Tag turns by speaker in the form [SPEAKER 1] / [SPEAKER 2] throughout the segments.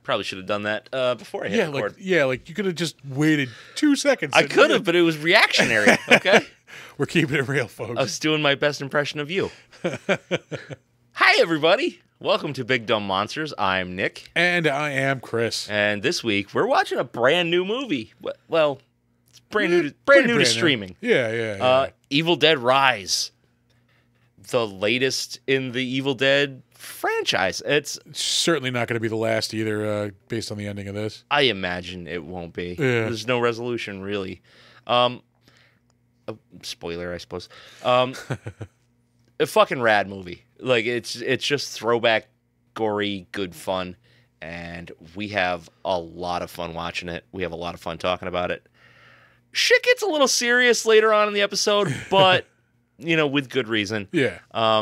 [SPEAKER 1] Probably should have done that before I hit record.
[SPEAKER 2] Like you could have just waited 2 seconds.
[SPEAKER 1] I could have, but it was reactionary, okay?
[SPEAKER 2] We're keeping it real, folks.
[SPEAKER 1] I was doing my best impression of you. Hi, everybody. Welcome to Big Dumb Monsters. I'm Nick.
[SPEAKER 2] And I am Chris.
[SPEAKER 1] And this week, we're watching a brand new movie. Well, it's brand new to streaming.
[SPEAKER 2] Yeah.
[SPEAKER 1] Evil Dead Rise. The latest in the Evil Dead franchise. It's
[SPEAKER 2] certainly not going to be the last either, based on the ending of this.
[SPEAKER 1] I imagine it won't be.
[SPEAKER 2] Yeah.
[SPEAKER 1] There's no resolution, really. Spoiler, I suppose. A fucking rad movie. Like, it's just throwback, gory, good fun. And we have a lot of fun watching it. We have a lot of fun talking about it. Shit gets a little serious later on in the episode, but, with good reason.
[SPEAKER 2] Yeah.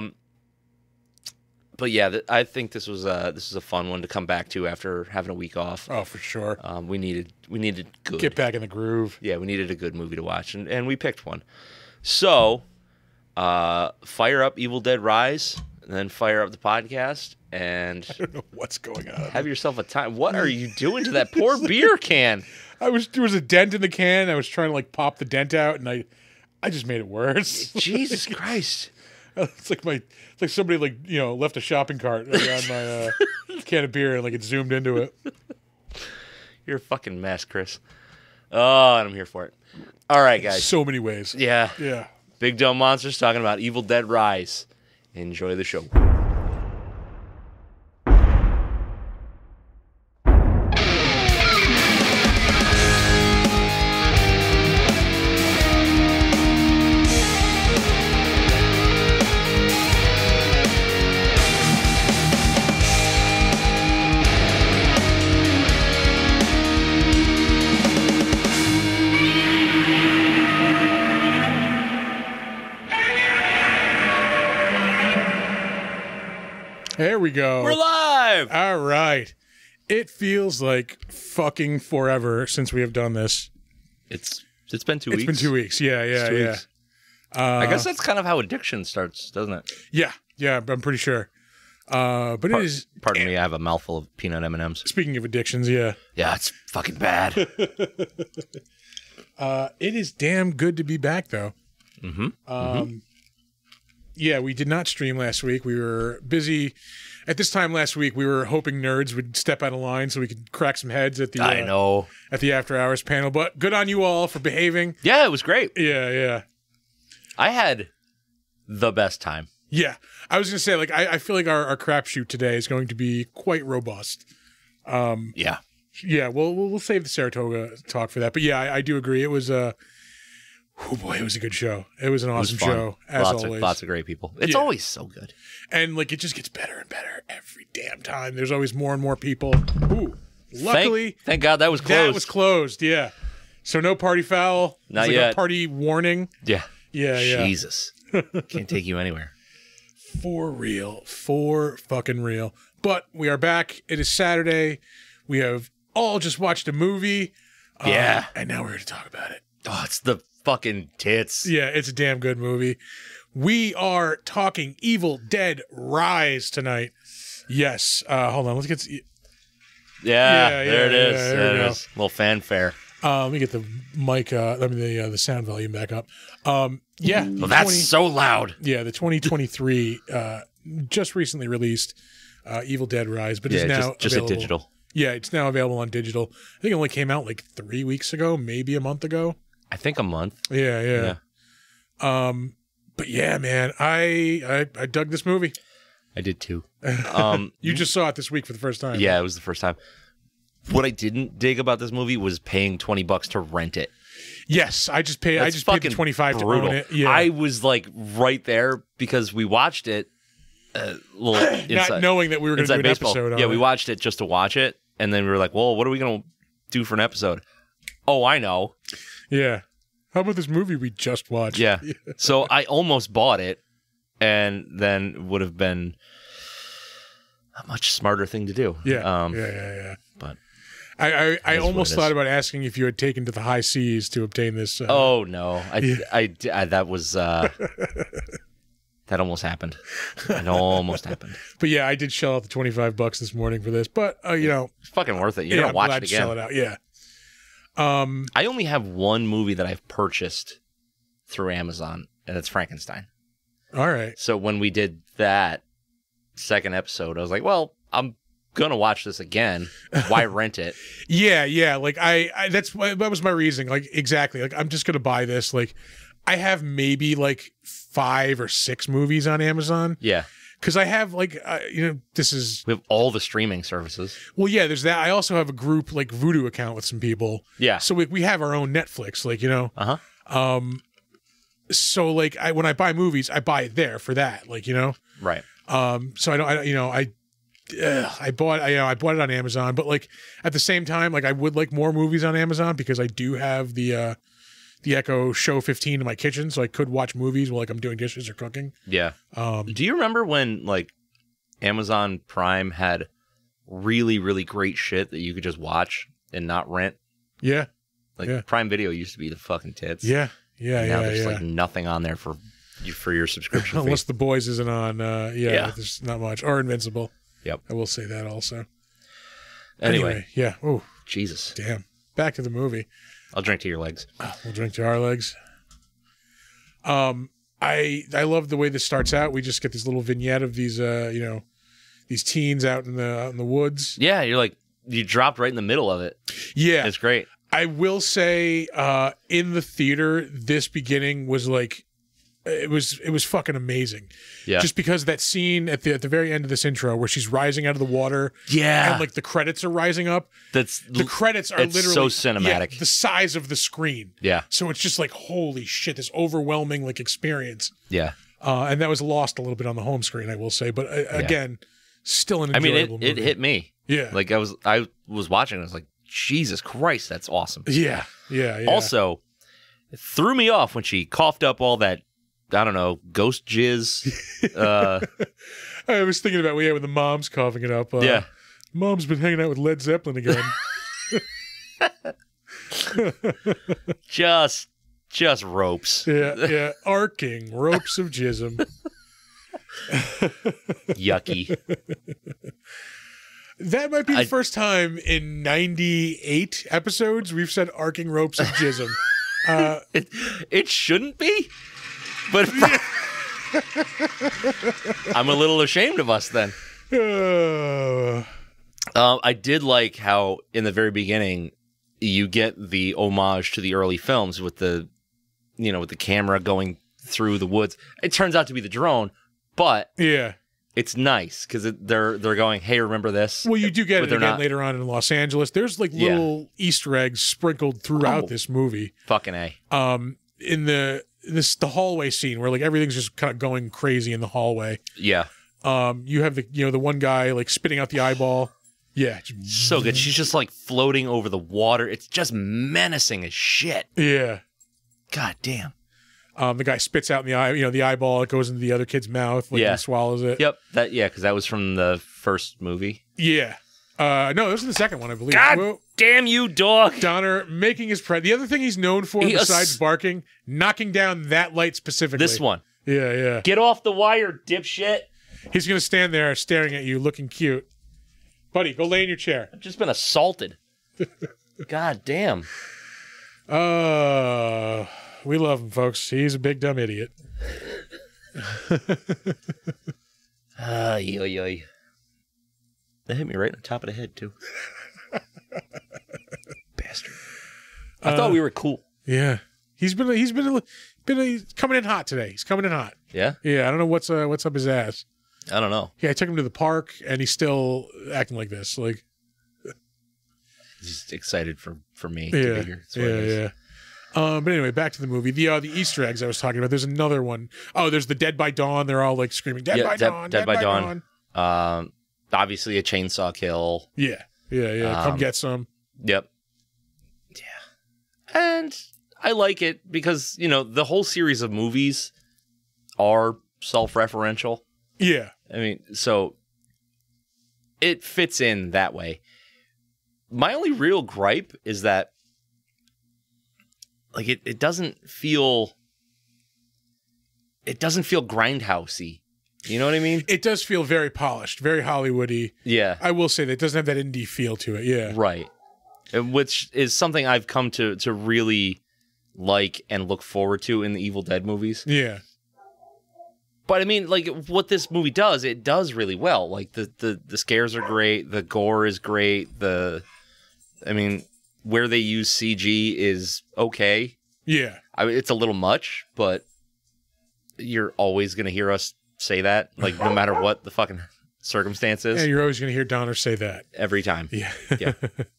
[SPEAKER 1] But yeah, I think this was a fun one to come back to after having a week off.
[SPEAKER 2] Oh, for sure.
[SPEAKER 1] We needed good.
[SPEAKER 2] Get back in the groove.
[SPEAKER 1] Yeah, we needed a good movie to watch, and we picked one. So, fire up Evil Dead Rise, and then fire up the podcast, and
[SPEAKER 2] I don't know what's going on.
[SPEAKER 1] Have yourself a time. What are you doing to that poor beer can?
[SPEAKER 2] There was a dent in the can. I was trying to pop the dent out, and I just made it worse.
[SPEAKER 1] Jesus Christ.
[SPEAKER 2] It's like somebody left a shopping cart around my can of beer and it zoomed into it.
[SPEAKER 1] You're a fucking mess, Chris. Oh, and I'm here for it. All right, guys.
[SPEAKER 2] So many ways.
[SPEAKER 1] Yeah.
[SPEAKER 2] Yeah.
[SPEAKER 1] Big Dumb Monsters talking about Evil Dead Rise. Enjoy the show.
[SPEAKER 2] There we go.
[SPEAKER 1] We're live.
[SPEAKER 2] All right. It feels like fucking forever since we have done this.
[SPEAKER 1] It's been 2 weeks.
[SPEAKER 2] It's been 2 weeks. Yeah.
[SPEAKER 1] Weeks. I guess that's kind of how addiction starts, doesn't it?
[SPEAKER 2] Yeah, I'm pretty sure. But it is.
[SPEAKER 1] Pardon me, I have a mouthful of peanut M&Ms.
[SPEAKER 2] Speaking of addictions, yeah.
[SPEAKER 1] Yeah, it's fucking bad.
[SPEAKER 2] It is damn good to be back, though.
[SPEAKER 1] Mm-hmm.
[SPEAKER 2] Yeah, we did not stream last week. We were busy. At this time last week, we were hoping nerds would step out of line so we could crack some heads at the at the After Hours panel. But good on you all for behaving.
[SPEAKER 1] Yeah, it was great.
[SPEAKER 2] Yeah.
[SPEAKER 1] I had the best time.
[SPEAKER 2] Yeah. I was going to say, I feel like our crapshoot today is going to be quite robust.
[SPEAKER 1] Yeah.
[SPEAKER 2] Yeah, we'll save the Saratoga talk for that. But yeah, I do agree. It was it was a good show. It was an awesome show, as always.
[SPEAKER 1] Lots of great people. It's always so good.
[SPEAKER 2] And it just gets better and better every damn time. There's always more and more people. Ooh. Luckily,
[SPEAKER 1] thank God that was closed.
[SPEAKER 2] That was closed, yeah. So no party foul.
[SPEAKER 1] Not yet.
[SPEAKER 2] A party warning.
[SPEAKER 1] Yeah.
[SPEAKER 2] Yeah.
[SPEAKER 1] Jesus. Can't take you anywhere.
[SPEAKER 2] For real. For fucking real. But we are back. It is Saturday. We have all just watched a movie.
[SPEAKER 1] Yeah.
[SPEAKER 2] And now we're here to talk about it.
[SPEAKER 1] Oh, it's the fucking tits.
[SPEAKER 2] Yeah, it's a damn good movie. We are talking Evil Dead Rise tonight. Yes. Hold on. Let's get...
[SPEAKER 1] There it is. There it is. A little fanfare.
[SPEAKER 2] Let me get the mic, the sound volume back up. Yeah.
[SPEAKER 1] Well, that's so loud.
[SPEAKER 2] Yeah, the 2023, just recently released Evil Dead Rise, but is now
[SPEAKER 1] just
[SPEAKER 2] available.
[SPEAKER 1] a digital.
[SPEAKER 2] Yeah, it's now available on digital. I think it only came out 3 weeks ago, maybe a month ago.
[SPEAKER 1] I think a month.
[SPEAKER 2] Yeah. But yeah, man, I dug this movie.
[SPEAKER 1] I did too.
[SPEAKER 2] You just saw it this week for the first time.
[SPEAKER 1] Yeah, it was the first time. What I didn't dig about this movie was paying $20 to rent it.
[SPEAKER 2] Yes, I just paid the $25 to own it. Yeah.
[SPEAKER 1] I was right there because we watched it
[SPEAKER 2] not knowing that we were going to do an episode on it.
[SPEAKER 1] Yeah, we watched it just to watch it, and then we were like, well, what are we going to do for an episode? Oh, I know.
[SPEAKER 2] Yeah. How about this movie we just watched?
[SPEAKER 1] Yeah. So I almost bought it, and then would have been a much smarter thing to do.
[SPEAKER 2] Yeah. Yeah.
[SPEAKER 1] But
[SPEAKER 2] I almost thought about asking if you had taken to the high seas to obtain this.
[SPEAKER 1] Oh no, I that was That almost happened. It almost happened.
[SPEAKER 2] But yeah, I did shell out the $25 this morning for this. But
[SPEAKER 1] it's fucking worth it. You're gonna watch it again.
[SPEAKER 2] Shell it out. Yeah.
[SPEAKER 1] I only have one movie that I've purchased through Amazon, and it's Frankenstein.
[SPEAKER 2] All right.
[SPEAKER 1] So when we did that second episode, I was like, well, I'm gonna watch this again. Why rent it?
[SPEAKER 2] Yeah. Like that was my reasoning. Like exactly. Like I'm just gonna buy this. Like I have maybe like 5 or 6 movies on Amazon.
[SPEAKER 1] Yeah.
[SPEAKER 2] Because I have like this is
[SPEAKER 1] we have all the streaming services.
[SPEAKER 2] Well, yeah. There's that. I also have a group like Vudu account with some people.
[SPEAKER 1] Yeah.
[SPEAKER 2] So we have our own Netflix. Like So like when I buy movies, I buy it there for that. Like
[SPEAKER 1] Right.
[SPEAKER 2] So I bought it on Amazon, but like at the same time, like I would like more movies on Amazon because I do have the Echo Show 15 in my kitchen, so I could watch movies while like I'm doing dishes or cooking.
[SPEAKER 1] Yeah. Do you remember when like Amazon Prime had really, really great shit that you could just watch and not rent?
[SPEAKER 2] Yeah.
[SPEAKER 1] Like Prime Video used to be the fucking tits.
[SPEAKER 2] Yeah.
[SPEAKER 1] Now there's like nothing on there for your subscription
[SPEAKER 2] unless
[SPEAKER 1] fee.
[SPEAKER 2] The Boys isn't on. There's not much. Or Invincible.
[SPEAKER 1] Yep.
[SPEAKER 2] I will say that also.
[SPEAKER 1] Anyway.
[SPEAKER 2] Yeah. Oh,
[SPEAKER 1] Jesus.
[SPEAKER 2] Damn. Back to the movie.
[SPEAKER 1] I'll drink to your legs.
[SPEAKER 2] We'll drink to our legs. I love the way this starts out. We just get this little vignette of these these teens out in the woods.
[SPEAKER 1] Yeah, you dropped right in the middle of it.
[SPEAKER 2] Yeah.
[SPEAKER 1] It's great.
[SPEAKER 2] I will say in the theater this beginning was like it was fucking amazing.
[SPEAKER 1] Yeah.
[SPEAKER 2] Just because that scene at the very end of this intro where she's rising out of the water.
[SPEAKER 1] Yeah.
[SPEAKER 2] And like the credits are rising up. The credits are literally
[SPEAKER 1] so cinematic.
[SPEAKER 2] The size of the screen.
[SPEAKER 1] Yeah.
[SPEAKER 2] So it's just like holy shit, this overwhelming like experience.
[SPEAKER 1] Yeah.
[SPEAKER 2] And that was lost a little bit on the home screen, I will say. But again, still an enjoyable movie.
[SPEAKER 1] It hit me.
[SPEAKER 2] Yeah.
[SPEAKER 1] Like I was watching and I was like, Jesus Christ, that's awesome.
[SPEAKER 2] Yeah.
[SPEAKER 1] Also, it threw me off when she coughed up all that, I don't know, ghost jizz.
[SPEAKER 2] I was thinking about when the mom's coughing it up. Mom's been hanging out with Led Zeppelin again.
[SPEAKER 1] just ropes.
[SPEAKER 2] Yeah. Arcing ropes of jism.
[SPEAKER 1] Yucky.
[SPEAKER 2] That might be the first time in 98 episodes we've said arcing ropes of jism.
[SPEAKER 1] It shouldn't be, but I'm a little ashamed of us then. I did like how in the very beginning you get the homage to the early films with the camera going through the woods. It turns out to be the drone, but
[SPEAKER 2] yeah.
[SPEAKER 1] It's nice because they're going, hey, remember this?
[SPEAKER 2] Well, you do get it again later on in Los Angeles. There's like little Easter eggs sprinkled throughout this movie.
[SPEAKER 1] Fucking A.
[SPEAKER 2] In the hallway scene where like everything's just kind of going crazy in the hallway.
[SPEAKER 1] Yeah.
[SPEAKER 2] You have the one guy like spitting out the eyeball. Yeah.
[SPEAKER 1] So good. She's just like floating over the water. It's just menacing as shit.
[SPEAKER 2] Yeah.
[SPEAKER 1] God damn.
[SPEAKER 2] The guy spits out in the eye, the eyeball. It goes into the other kid's mouth. Like he swallows it.
[SPEAKER 1] Yep. Because that was from the first movie.
[SPEAKER 2] Yeah. No, this was the second one, I believe.
[SPEAKER 1] God damn you, dog.
[SPEAKER 2] Donner making his The other thing he's known for besides barking, knocking down that light specifically.
[SPEAKER 1] This one.
[SPEAKER 2] Yeah.
[SPEAKER 1] Get off the wire, dipshit.
[SPEAKER 2] He's going to stand there staring at you, looking cute. Buddy, go lay in your chair.
[SPEAKER 1] I've just been assaulted. God damn.
[SPEAKER 2] We love him, folks. He's a big dumb idiot.
[SPEAKER 1] That hit me right on top of the head too. Bastard. I thought we were cool.
[SPEAKER 2] Yeah, he's been coming in hot today. He's coming in hot.
[SPEAKER 1] Yeah.
[SPEAKER 2] Yeah. I don't know what's up his ass.
[SPEAKER 1] I don't know.
[SPEAKER 2] Yeah, I took him to the park and he's still acting like this. Like
[SPEAKER 1] he's excited for me to be here.
[SPEAKER 2] Yeah. But anyway, back to the movie. The Easter eggs I was talking about. There's another one. Oh, there's the Dead by Dawn. They're all like screaming, Dead by Dawn.
[SPEAKER 1] Dead by Dawn. Obviously a chainsaw kill.
[SPEAKER 2] Yeah. Come get some.
[SPEAKER 1] Yep. Yeah. And I like it because, the whole series of movies are self-referential.
[SPEAKER 2] Yeah.
[SPEAKER 1] I mean, so it fits in that way. My only real gripe is that it doesn't feel it doesn't feel grindhousey. You know what I mean?
[SPEAKER 2] It does feel very polished, very Hollywoody.
[SPEAKER 1] Yeah.
[SPEAKER 2] I will say that it doesn't have that indie feel to it. Yeah.
[SPEAKER 1] Right. Which is something I've come to really like and look forward to in the Evil Dead movies.
[SPEAKER 2] Yeah.
[SPEAKER 1] But I mean, like, what this movie does, it does really well. Like, the scares are great, the gore is great, I mean, where they use CG is okay.
[SPEAKER 2] Yeah.
[SPEAKER 1] I mean, it's a little much, but you're always going to hear us say that, like, no matter what the fucking circumstances.
[SPEAKER 2] Yeah, you're always going to hear Donner say that.
[SPEAKER 1] Every time.
[SPEAKER 2] Yeah.
[SPEAKER 1] Yeah.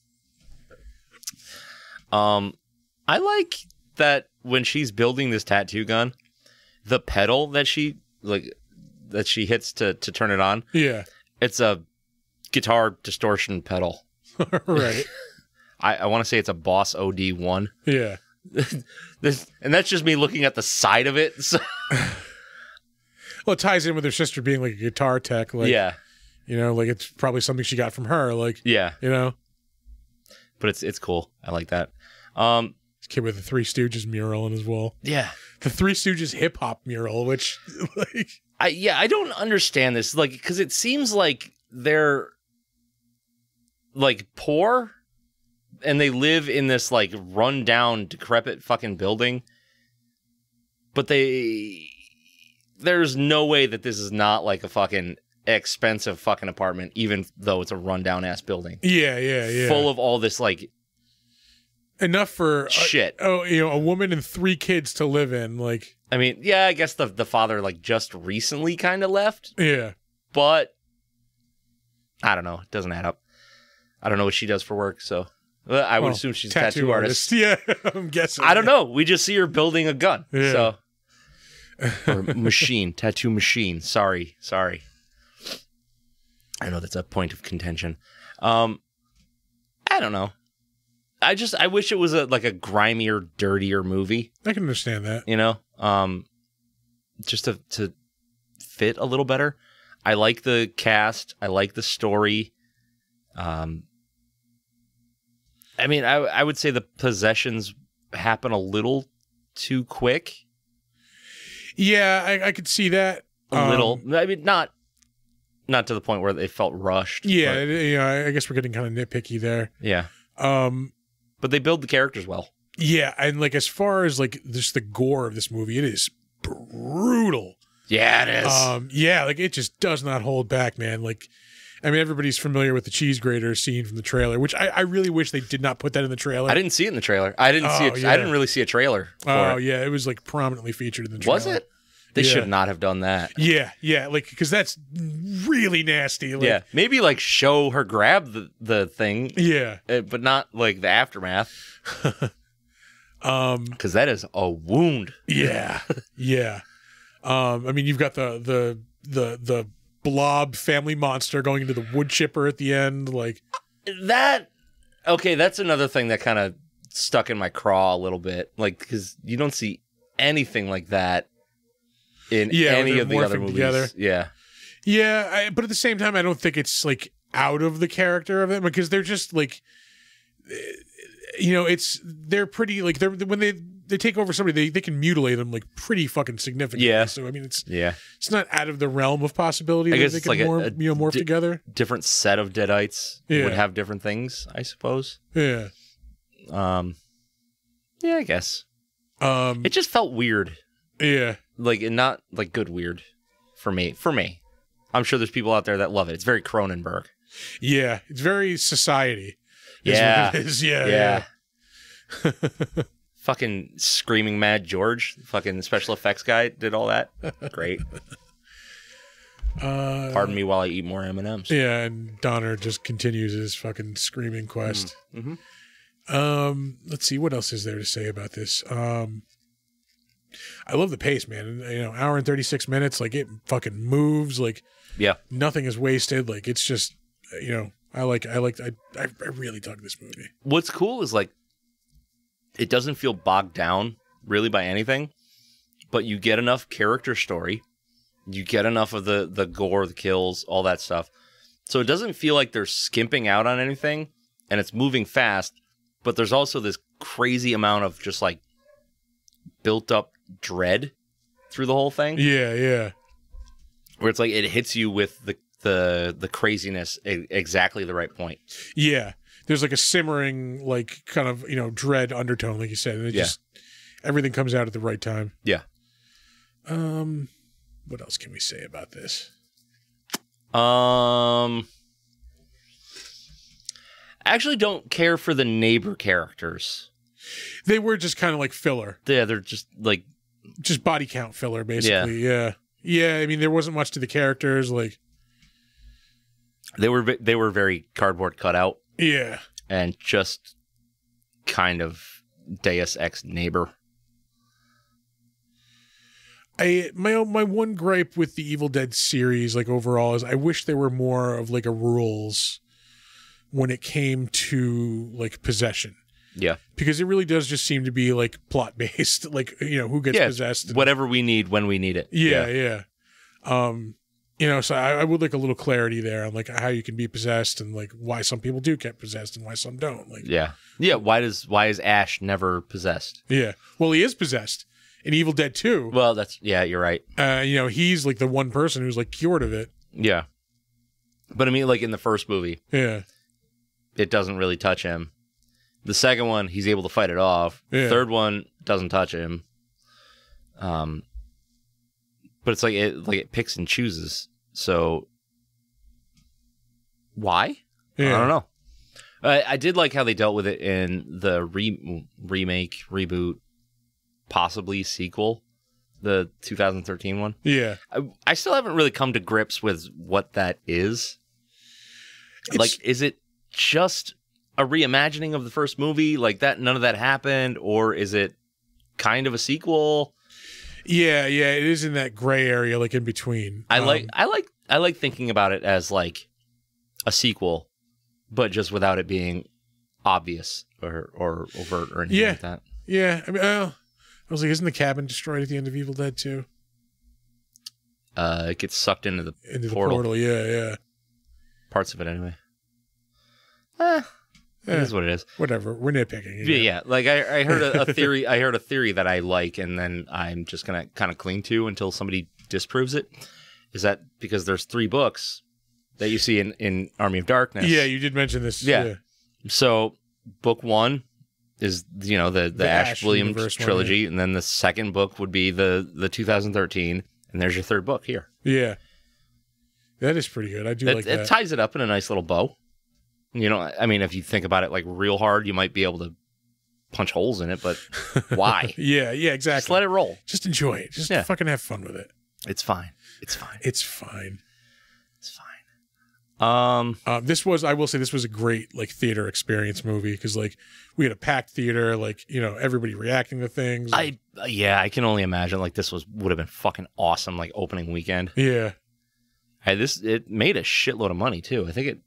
[SPEAKER 1] I like that when she's building this tattoo gun, the pedal that she hits to turn it on.
[SPEAKER 2] Yeah.
[SPEAKER 1] It's a guitar distortion pedal.
[SPEAKER 2] Right.
[SPEAKER 1] I want to say it's a Boss OD1.
[SPEAKER 2] Yeah.
[SPEAKER 1] And that's just me looking at the side of it. So.
[SPEAKER 2] Well, it ties in with her sister being like a guitar tech. Like,
[SPEAKER 1] yeah.
[SPEAKER 2] You know, like it's probably something she got from her. Like,
[SPEAKER 1] yeah.
[SPEAKER 2] You know?
[SPEAKER 1] But it's cool. I like that.
[SPEAKER 2] This kid with the Three Stooges mural on his wall.
[SPEAKER 1] Yeah.
[SPEAKER 2] The Three Stooges hip hop mural, which, like.
[SPEAKER 1] I don't understand this. Like, because it seems like they're, like, poor and they live in this, like, run-down, decrepit fucking building. But there's no way that this is not, like, a fucking expensive fucking apartment, even though it's a run-down-ass building.
[SPEAKER 2] Yeah.
[SPEAKER 1] Full of all this, like...
[SPEAKER 2] Enough for...
[SPEAKER 1] shit.
[SPEAKER 2] A woman and 3 kids to live in, like...
[SPEAKER 1] I mean, yeah, I guess the father, like, just recently kind of left.
[SPEAKER 2] Yeah.
[SPEAKER 1] But... I don't know. It doesn't add up. I don't know what she does for work, so... I would assume she's a tattoo artist.
[SPEAKER 2] Yeah, I'm guessing.
[SPEAKER 1] I don't know. We just see her building a gun.
[SPEAKER 2] Yeah.
[SPEAKER 1] So, or machine, tattoo machine. Sorry. I know that's a point of contention. I don't know. I wish it was like a grimier, dirtier movie.
[SPEAKER 2] I can understand that.
[SPEAKER 1] You know, just to fit a little better. I like the cast. I like the story. I mean, I would say the possessions happen a little too quick.
[SPEAKER 2] Yeah, I could see that.
[SPEAKER 1] A little. I mean, not to the point where they felt rushed.
[SPEAKER 2] Yeah, I guess we're getting kind of nitpicky there.
[SPEAKER 1] Yeah. But they build the characters well.
[SPEAKER 2] Yeah, and like as far as like just the gore of this movie, it is brutal.
[SPEAKER 1] Yeah, it is.
[SPEAKER 2] Yeah, like it just does not hold back, man. Like, I mean, everybody's familiar with the cheese grater scene from the trailer, which I really wish they did not put that in the trailer.
[SPEAKER 1] I didn't see it in the trailer. I didn't see it. Yeah. I didn't really see a trailer for it.
[SPEAKER 2] Yeah, it was like prominently featured in the trailer.
[SPEAKER 1] Was it? They should not have done that.
[SPEAKER 2] Yeah, like because that's really nasty. Like,
[SPEAKER 1] yeah, maybe like show her grab the thing.
[SPEAKER 2] Yeah,
[SPEAKER 1] but not like the aftermath. Because that is a wound.
[SPEAKER 2] Yeah. I mean, you've got the blob family monster going into the wood chipper at the end, like
[SPEAKER 1] that. Okay, that's another thing that kind of stuck in my craw a little bit, like because you don't see anything like that in any of the other movies. Together. Yeah,
[SPEAKER 2] but at the same time, I don't think it's like out of the character of them because they're just like, they're pretty like when they take over somebody, they can mutilate them like pretty fucking significantly.
[SPEAKER 1] Yeah.
[SPEAKER 2] So I mean, it's not out of the realm of possibility.
[SPEAKER 1] I guess
[SPEAKER 2] they
[SPEAKER 1] it's
[SPEAKER 2] can
[SPEAKER 1] like
[SPEAKER 2] morph together.
[SPEAKER 1] Different set of Deadites would have different things, I suppose.
[SPEAKER 2] Yeah.
[SPEAKER 1] Yeah, I guess. It just felt weird.
[SPEAKER 2] Yeah.
[SPEAKER 1] Like not like good weird for me. I'm sure there's people out there that love it. It's very Cronenberg.
[SPEAKER 2] Yeah, it's very Society.
[SPEAKER 1] Yeah.
[SPEAKER 2] What it is. Yeah.
[SPEAKER 1] Fucking Screaming Mad George, fucking special effects guy, did all that. Great. Pardon me while I eat more M&Ms.
[SPEAKER 2] Yeah, and Donner just continues his fucking screaming quest.
[SPEAKER 1] Mm-hmm.
[SPEAKER 2] Let's see, what else is there to say about this? I love the pace, man. Hour and 36 minutes. Like it fucking moves. Like nothing is wasted. Like it's just, I really dug this movie.
[SPEAKER 1] What's cool is like, it doesn't feel bogged down really by anything, but you get enough character story. You get enough of the gore, the kills, all that stuff. So it doesn't feel like they're skimping out on anything and it's moving fast, but there's also this crazy amount of just like built up dread through the whole thing.
[SPEAKER 2] Yeah.
[SPEAKER 1] Where it's like it hits you with the craziness at exactly the right point.
[SPEAKER 2] Yeah. There's like a simmering, like kind of, dread undertone, like you said. And it just, everything comes out at the right time.
[SPEAKER 1] Yeah.
[SPEAKER 2] What else can we say about this?
[SPEAKER 1] I actually don't care for the neighbor characters.
[SPEAKER 2] They were just kind of like filler.
[SPEAKER 1] Yeah, they're just like...
[SPEAKER 2] Just body count filler, basically. Yeah. I mean, there wasn't much to the characters. Like,
[SPEAKER 1] they were very cardboard cutout.
[SPEAKER 2] Yeah.
[SPEAKER 1] And just kind of Deus Ex neighbor.
[SPEAKER 2] My one gripe with the Evil Dead series, like overall, is I wish there were more of like a rules when it came to like possession.
[SPEAKER 1] Yeah. Because
[SPEAKER 2] it really does just seem to be like plot based, like, who gets possessed.
[SPEAKER 1] Whatever we need when we need it.
[SPEAKER 2] Yeah. So I would like a little clarity there on like how you can be possessed and like why some people do get possessed and why some don't. Like,
[SPEAKER 1] yeah. Why is Ash never possessed?
[SPEAKER 2] Yeah. Well, he is possessed in Evil Dead 2.
[SPEAKER 1] Well, you're right.
[SPEAKER 2] He's like the one person who's like cured of it.
[SPEAKER 1] Yeah. But I mean, like in the first movie, it doesn't really touch him. The second one, he's able to fight it off. Yeah. The third one doesn't touch him. But it's like it picks and chooses. So why? Yeah. I don't know. I did like how they dealt with it in the remake, reboot, possibly sequel, the 2013 one.
[SPEAKER 2] Yeah.
[SPEAKER 1] I still haven't really come to grips with what that is. Is it just a reimagining of the first movie? Like that, none of that happened? Or is it kind of a sequel?
[SPEAKER 2] Yeah, it is in that gray area, like in between.
[SPEAKER 1] I like thinking about it as like a sequel, but just without it being obvious or overt or anything like that.
[SPEAKER 2] Yeah, I mean, I was like, isn't the cabin destroyed at the end of Evil Dead 2?
[SPEAKER 1] It gets sucked into the portal.
[SPEAKER 2] Yeah.
[SPEAKER 1] Parts of it, anyway. It is what it is.
[SPEAKER 2] Whatever. We're nitpicking.
[SPEAKER 1] Yeah. Like I heard a theory. I heard a theory that I like, and then I'm just gonna kind of cling to until somebody disproves it. Is that because there's 3 books that you see in Army of Darkness?
[SPEAKER 2] Yeah, you did mention this.
[SPEAKER 1] Yeah. So book 1 is the Ash Williams trilogy, and then the second book would be the 2013, and there's your third book here.
[SPEAKER 2] Yeah. That is pretty good. I do like that.
[SPEAKER 1] It ties it up in a nice little bow. I mean, if you think about it like real hard, you might be able to punch holes in it, but why?
[SPEAKER 2] Yeah, exactly.
[SPEAKER 1] Just let it roll.
[SPEAKER 2] Just enjoy it. Just fucking have fun with it.
[SPEAKER 1] It's fine.
[SPEAKER 2] This was, I will say, this was a great like theater experience movie because like we had a packed theater, like everybody reacting to things.
[SPEAKER 1] I can only imagine like this would have been fucking awesome like opening weekend.
[SPEAKER 2] Yeah.
[SPEAKER 1] It made a shitload of money too. I think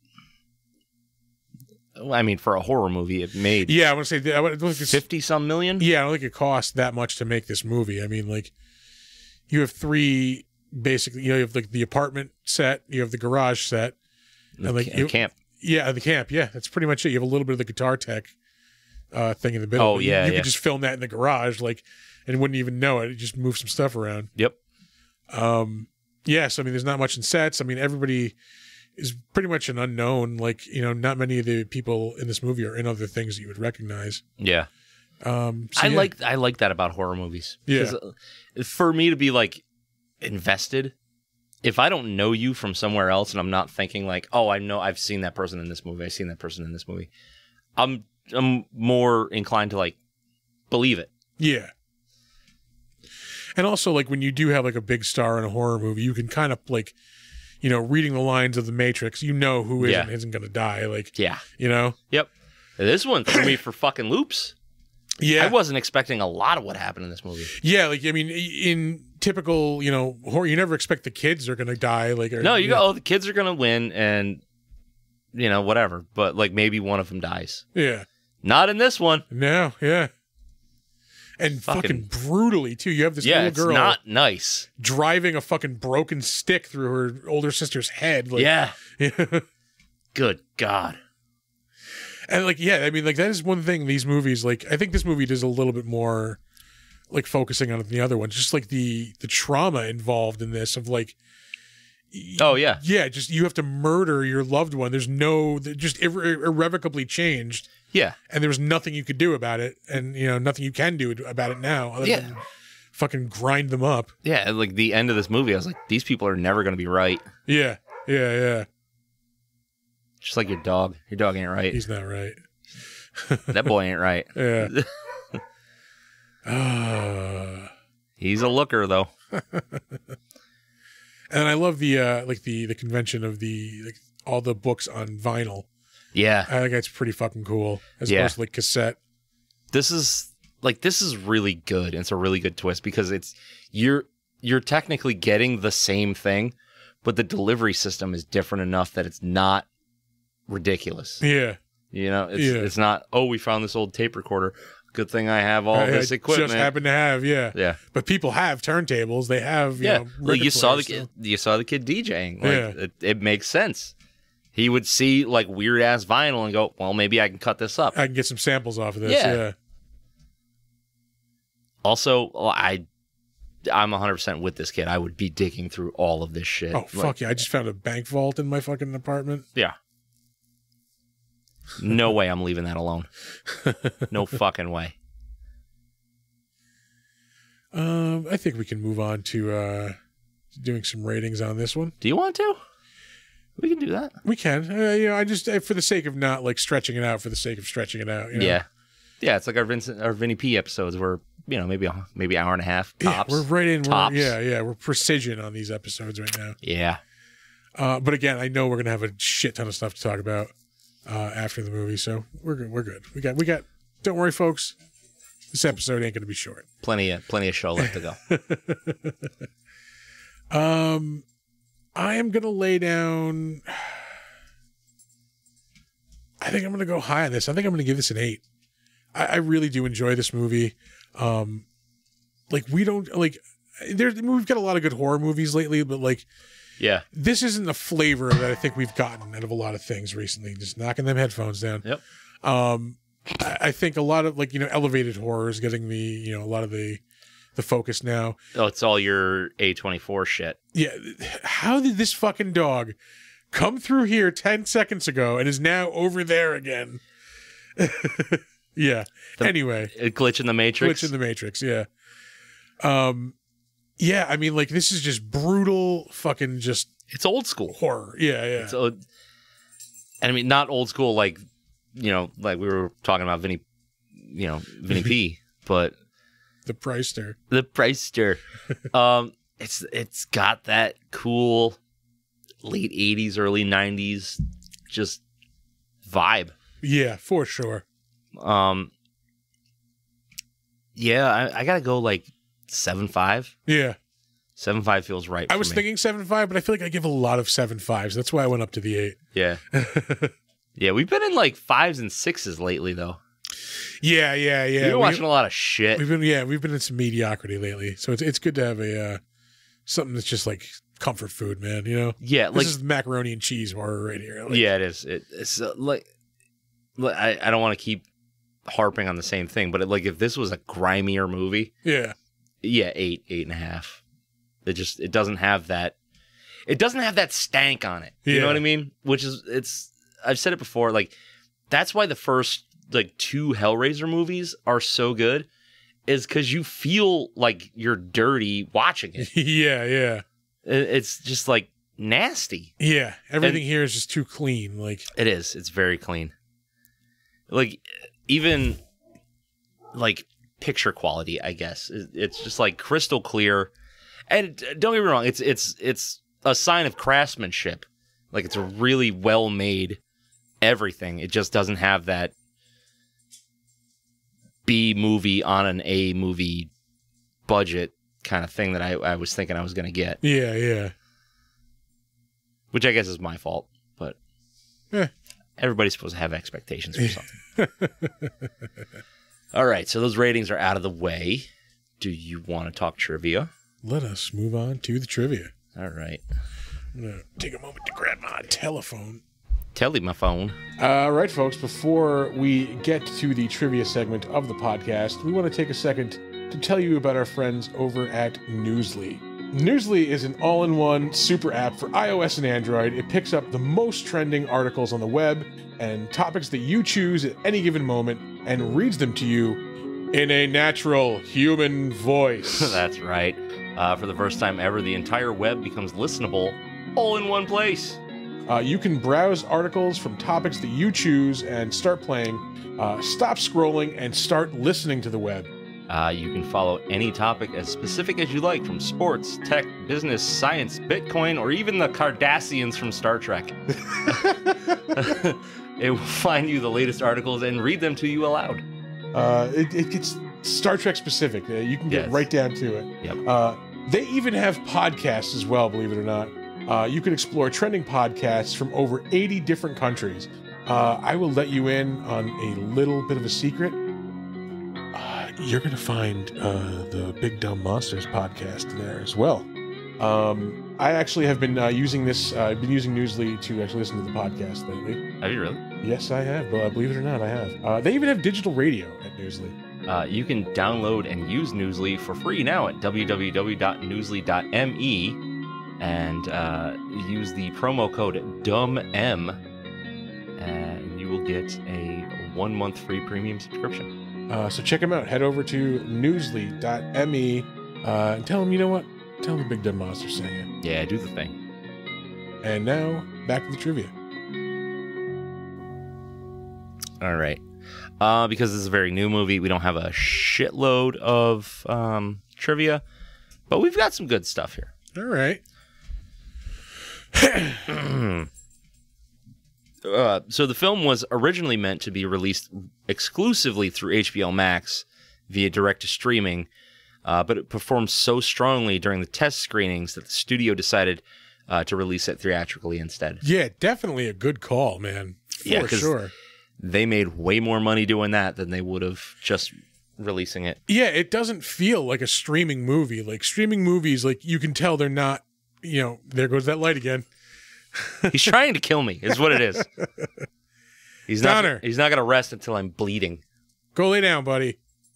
[SPEAKER 1] for a horror movie, it made
[SPEAKER 2] I want to say
[SPEAKER 1] 50-some million.
[SPEAKER 2] Yeah, I don't think it cost that much to make this movie. I mean, like you have 3 basically. You have like the apartment set, you have the garage set,
[SPEAKER 1] and like the camp.
[SPEAKER 2] Yeah, the camp. Yeah, that's pretty much it. You have a little bit of the guitar tech thing in the middle.
[SPEAKER 1] Oh yeah,
[SPEAKER 2] you could just film that in the garage, like, and wouldn't even know it. You just move some stuff around.
[SPEAKER 1] Yep.
[SPEAKER 2] Yes, I mean, there's not much in sets. I mean, everybody is pretty much an unknown. Like, not many of the people in this movie are in other things that you would recognize.
[SPEAKER 1] Yeah. I like that about horror movies.
[SPEAKER 2] Yeah.
[SPEAKER 1] For me to be like invested, if I don't know you from somewhere else and I'm not thinking like, oh, I know I've seen that person in this movie, I've seen that person in this movie, I'm more inclined to like believe it.
[SPEAKER 2] Yeah. And also, like, when you do have like a big star in a horror movie, you can kind of like, reading the lines of The Matrix, who isn't going to die. Like,
[SPEAKER 1] Yep. This one threw me for fucking loops.
[SPEAKER 2] Yeah.
[SPEAKER 1] I wasn't expecting a lot of what happened in this movie.
[SPEAKER 2] Yeah. Like, I mean, in typical, horror, you never expect the kids are going to die. Like,
[SPEAKER 1] no, you go, the kids are going to win and, whatever. But like maybe one of them dies.
[SPEAKER 2] Yeah.
[SPEAKER 1] Not in this one.
[SPEAKER 2] No. Yeah. And fucking brutally, too. You have this little girl.
[SPEAKER 1] It's not nice.
[SPEAKER 2] Driving a fucking broken stick through her older sister's head. Like,
[SPEAKER 1] yeah. Good God.
[SPEAKER 2] And, like, I mean, like, that is one thing these movies, like, I think this movie does a little bit more, like focusing on the other one. Just like the trauma involved in this of like,
[SPEAKER 1] oh yeah,
[SPEAKER 2] just you have to murder your loved one. There's just irrevocably changed.
[SPEAKER 1] Yeah,
[SPEAKER 2] and there was nothing you could do about it, and nothing you can do about it now. Other than fucking grind them up.
[SPEAKER 1] Yeah, like the end of this movie, I was like, these people are never going to be right.
[SPEAKER 2] Yeah.
[SPEAKER 1] Just like your dog. Your dog ain't right.
[SPEAKER 2] He's not right.
[SPEAKER 1] That boy ain't right.
[SPEAKER 2] Yeah.
[SPEAKER 1] He's a looker, though.
[SPEAKER 2] And I love the the convention of all the books on vinyl.
[SPEAKER 1] Yeah,
[SPEAKER 2] I think that's pretty fucking cool. As opposed to like cassette.
[SPEAKER 1] This is really good. It's a really good twist because you're technically getting the same thing, but the delivery system is different enough that it's not ridiculous.
[SPEAKER 2] Yeah.
[SPEAKER 1] It's not, oh, we found this old tape recorder. Good thing I have all this equipment.
[SPEAKER 2] Just happen to have, yeah. But people have turntables. They have,
[SPEAKER 1] you saw the kid DJing. It makes sense. He would see like weird ass vinyl and go, well, maybe I can cut this up.
[SPEAKER 2] I can get some samples off of this. Yeah.
[SPEAKER 1] Also, I'm 100% with this kid. I would be digging through all of this shit.
[SPEAKER 2] Oh, fuck yeah. I just found a bank vault in my fucking apartment.
[SPEAKER 1] Yeah. No way I'm leaving that alone. No fucking way.
[SPEAKER 2] I think we can move on to doing some ratings on this one.
[SPEAKER 1] Do you want to? We can do that.
[SPEAKER 2] We can. I just for the sake of not like stretching it out for the sake of stretching it out.
[SPEAKER 1] Yeah. It's like our Vinny P episodes where maybe hour and a half tops.
[SPEAKER 2] Yeah, we're right in. We're precision on these episodes right now.
[SPEAKER 1] Yeah.
[SPEAKER 2] But again, I know we're gonna have a shit ton of stuff to talk about after the movie, so we're good. We got. Don't worry, folks. This episode ain't gonna be short.
[SPEAKER 1] Plenty of show left to
[SPEAKER 2] go. I am gonna lay down. I think I'm gonna go high on this. I think I'm gonna give this an 8. I really do enjoy this movie. We've got a lot of good horror movies lately, but this isn't the flavor that I think we've gotten out of a lot of things recently. Just knocking them headphones down.
[SPEAKER 1] Yep.
[SPEAKER 2] I think a lot of elevated horror is getting a lot of the focus now.
[SPEAKER 1] Oh, it's all your A24 shit.
[SPEAKER 2] Yeah. How did this fucking dog come through here 10 seconds ago and is now over there again? Yeah. Anyway.
[SPEAKER 1] A glitch in the Matrix.
[SPEAKER 2] Yeah. Yeah, I mean, this is just brutal fucking just...
[SPEAKER 1] It's old school.
[SPEAKER 2] Horror. Yeah.
[SPEAKER 1] And I mean, not old school like we were talking about Vinny P, but...
[SPEAKER 2] The Preister.
[SPEAKER 1] It's got that cool late 80s, early 90s just vibe.
[SPEAKER 2] Yeah, for sure.
[SPEAKER 1] I gotta go 7.5.
[SPEAKER 2] Yeah.
[SPEAKER 1] 7.5 feels right.
[SPEAKER 2] I was thinking 7.5, but I feel like I give a lot of 7.5s. That's why I went up to the 8.
[SPEAKER 1] Yeah. Yeah, we've been in 5s and 6s lately though.
[SPEAKER 2] Yeah.
[SPEAKER 1] We've been watching a lot of shit.
[SPEAKER 2] We've been in some mediocrity lately. So it's good to have a something that's just comfort food, man,
[SPEAKER 1] Yeah,
[SPEAKER 2] this is macaroni and cheese horror right here.
[SPEAKER 1] Yeah, it is. It's I don't want to keep harping on the same thing, but if this was a grimier movie,
[SPEAKER 2] yeah,
[SPEAKER 1] 8.5. It doesn't have that. It doesn't have that stank on it. You know what I mean? Which is I've said it before. That's why the first 2 Hellraiser movies are so good, is because you feel like you're dirty watching it.
[SPEAKER 2] Yeah.
[SPEAKER 1] It's just nasty.
[SPEAKER 2] Yeah, everything here is just too clean.
[SPEAKER 1] It is. It's very clean. Even picture quality, I guess. It's just crystal clear. And don't get me wrong, it's a sign of craftsmanship. It's a really well made everything. It just doesn't have that B movie on an A movie budget kind of thing that I was thinking I was going to get.
[SPEAKER 2] Yeah.
[SPEAKER 1] Which I guess is my fault, but everybody's supposed to have expectations for something. All right, so those ratings are out of the way. Do you want to talk trivia?
[SPEAKER 2] Let us move on to the trivia.
[SPEAKER 1] All right.
[SPEAKER 2] I'm going to take a moment to grab my telephone.
[SPEAKER 1] My phone.
[SPEAKER 2] All right, folks, before we get to the trivia segment of the podcast, we want to take a second to tell you about our friends over at Newsly. Newsly is an all-in-one super app for iOS and Android. It picks up the most trending articles on the web and topics that you choose at any given moment and reads them to you in a natural human voice.
[SPEAKER 1] That's right. For the first time ever, the entire web becomes listenable all in one place.
[SPEAKER 2] You can browse articles from topics that you choose and start playing, stop scrolling, and start listening to the web.
[SPEAKER 1] You can follow any topic as specific as you like, from sports, tech, business, science, Bitcoin, or even the Cardassians from Star Trek. It will find you the latest articles and read them to you aloud.
[SPEAKER 2] It gets Star Trek specific. You can get right down to it.
[SPEAKER 1] Yep.
[SPEAKER 2] They even have podcasts as well, believe it or not. You can explore trending podcasts from over 80 different countries. I will let you in on a little bit of a secret. You're going to find the Big Dumb Monsters podcast there as well. I actually have been using this. I've been using Newsly to actually listen to the podcast lately.
[SPEAKER 1] Have you really?
[SPEAKER 2] Yes, I have. Believe it or not, I have. They even have digital radio at Newsly.
[SPEAKER 1] You can download and use Newsly for free now at www.newsly.me and use the promo code DUMBM, and you will get a 1-month free premium subscription.
[SPEAKER 2] So check them out. Head over to newsly.me and tell them, you know what? Tell them the Big Dumb Monster sent you.
[SPEAKER 1] Yeah, do the thing.
[SPEAKER 2] And now, back to the trivia.
[SPEAKER 1] All right. Because this is a very new movie, we don't have a shitload of trivia, but we've got some good stuff here.
[SPEAKER 2] All right.
[SPEAKER 1] So the film was originally meant to be released exclusively through HBO Max via direct-to-streaming, but it performed so strongly during the test screenings that the studio decided to release it theatrically instead.
[SPEAKER 2] Yeah, definitely a good call, man. For sure.
[SPEAKER 1] They made way more money doing that than they would have just releasing it.
[SPEAKER 2] Yeah, it doesn't feel like a streaming movie. Like, streaming movies, like, you can tell they're not, there goes that light again.
[SPEAKER 1] He's trying to kill me, is what it is. He's not going to rest until I'm bleeding.
[SPEAKER 2] Go lay down, buddy.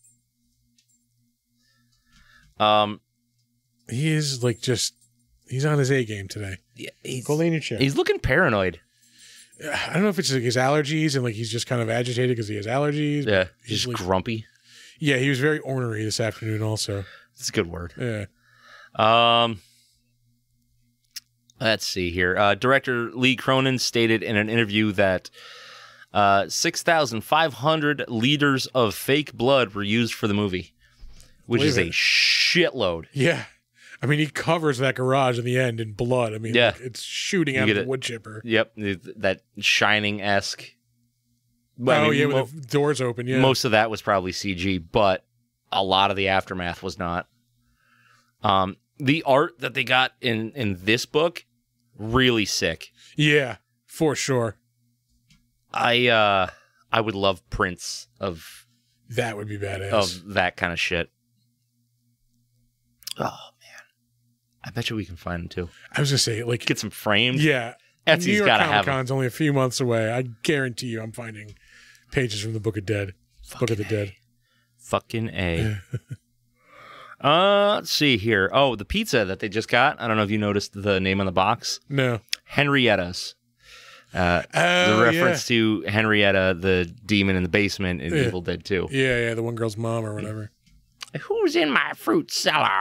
[SPEAKER 2] He is like he's on his A game today.
[SPEAKER 1] Yeah,
[SPEAKER 2] go lay in your chair.
[SPEAKER 1] He's looking paranoid.
[SPEAKER 2] I don't know if it's like his allergies and like he's just kind of agitated because he has allergies.
[SPEAKER 1] Yeah, he's like, grumpy.
[SPEAKER 2] Yeah, he was very ornery this afternoon also.
[SPEAKER 1] It's a good word.
[SPEAKER 2] Yeah.
[SPEAKER 1] Let's see here. Director Lee Cronin stated in an interview that 6,500 liters of fake blood were used for the movie, which is a shitload.
[SPEAKER 2] Yeah. I mean, he covers that garage in the end in blood. I mean, like, it's shooting out of the wood chipper.
[SPEAKER 1] Yep, that Shining-esque.
[SPEAKER 2] With the doors open, yeah.
[SPEAKER 1] Most of that was probably CG, but a lot of the aftermath was not. The art that they got in this book, really sick.
[SPEAKER 2] Yeah, for sure.
[SPEAKER 1] I would love prints of...
[SPEAKER 2] That would be badass.
[SPEAKER 1] Of that kind of shit. Oh, man. I bet you we can find them, too.
[SPEAKER 2] I was going to say, like...
[SPEAKER 1] Get some framed.
[SPEAKER 2] Yeah.
[SPEAKER 1] Etsy's got to have them. New York
[SPEAKER 2] Comic-Con's only a few months away. I guarantee you I'm finding pages from the Book of Dead. Book of the Dead.
[SPEAKER 1] Fucking A. Let's see here. Oh, the pizza that they just got. I don't know if you noticed the name on the box.
[SPEAKER 2] No.
[SPEAKER 1] Henrietta's. The reference to Henrietta, the demon in the basement in Evil Dead 2.
[SPEAKER 2] Yeah, the one girl's mom or whatever.
[SPEAKER 1] Who's in my fruit cellar?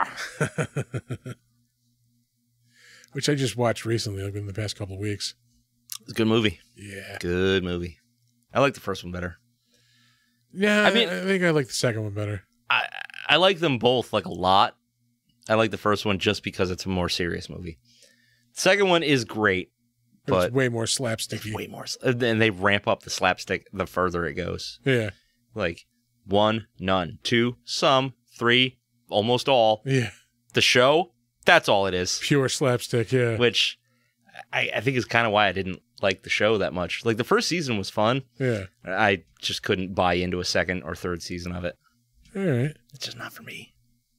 [SPEAKER 2] Which I just watched recently, like in the past couple of weeks.
[SPEAKER 1] It's a good movie.
[SPEAKER 2] Yeah.
[SPEAKER 1] Good movie. I like the first one better.
[SPEAKER 2] Yeah, I think I like the second one better.
[SPEAKER 1] I like them both like a lot. I like the first one just because it's a more serious movie. The second one is great, but
[SPEAKER 2] it's way more slapsticky.
[SPEAKER 1] Way more, and they ramp up the slapstick the further it goes.
[SPEAKER 2] Yeah,
[SPEAKER 1] like 1, none; 2, some; 3, almost all.
[SPEAKER 2] Yeah,
[SPEAKER 1] the show, that's all it is.
[SPEAKER 2] Pure slapstick. Yeah,
[SPEAKER 1] which I think is kind of why I didn't like the show that much. Like the first season was fun.
[SPEAKER 2] Yeah,
[SPEAKER 1] I just couldn't buy into a second or third season of it.
[SPEAKER 2] All right,
[SPEAKER 1] it's just not for me.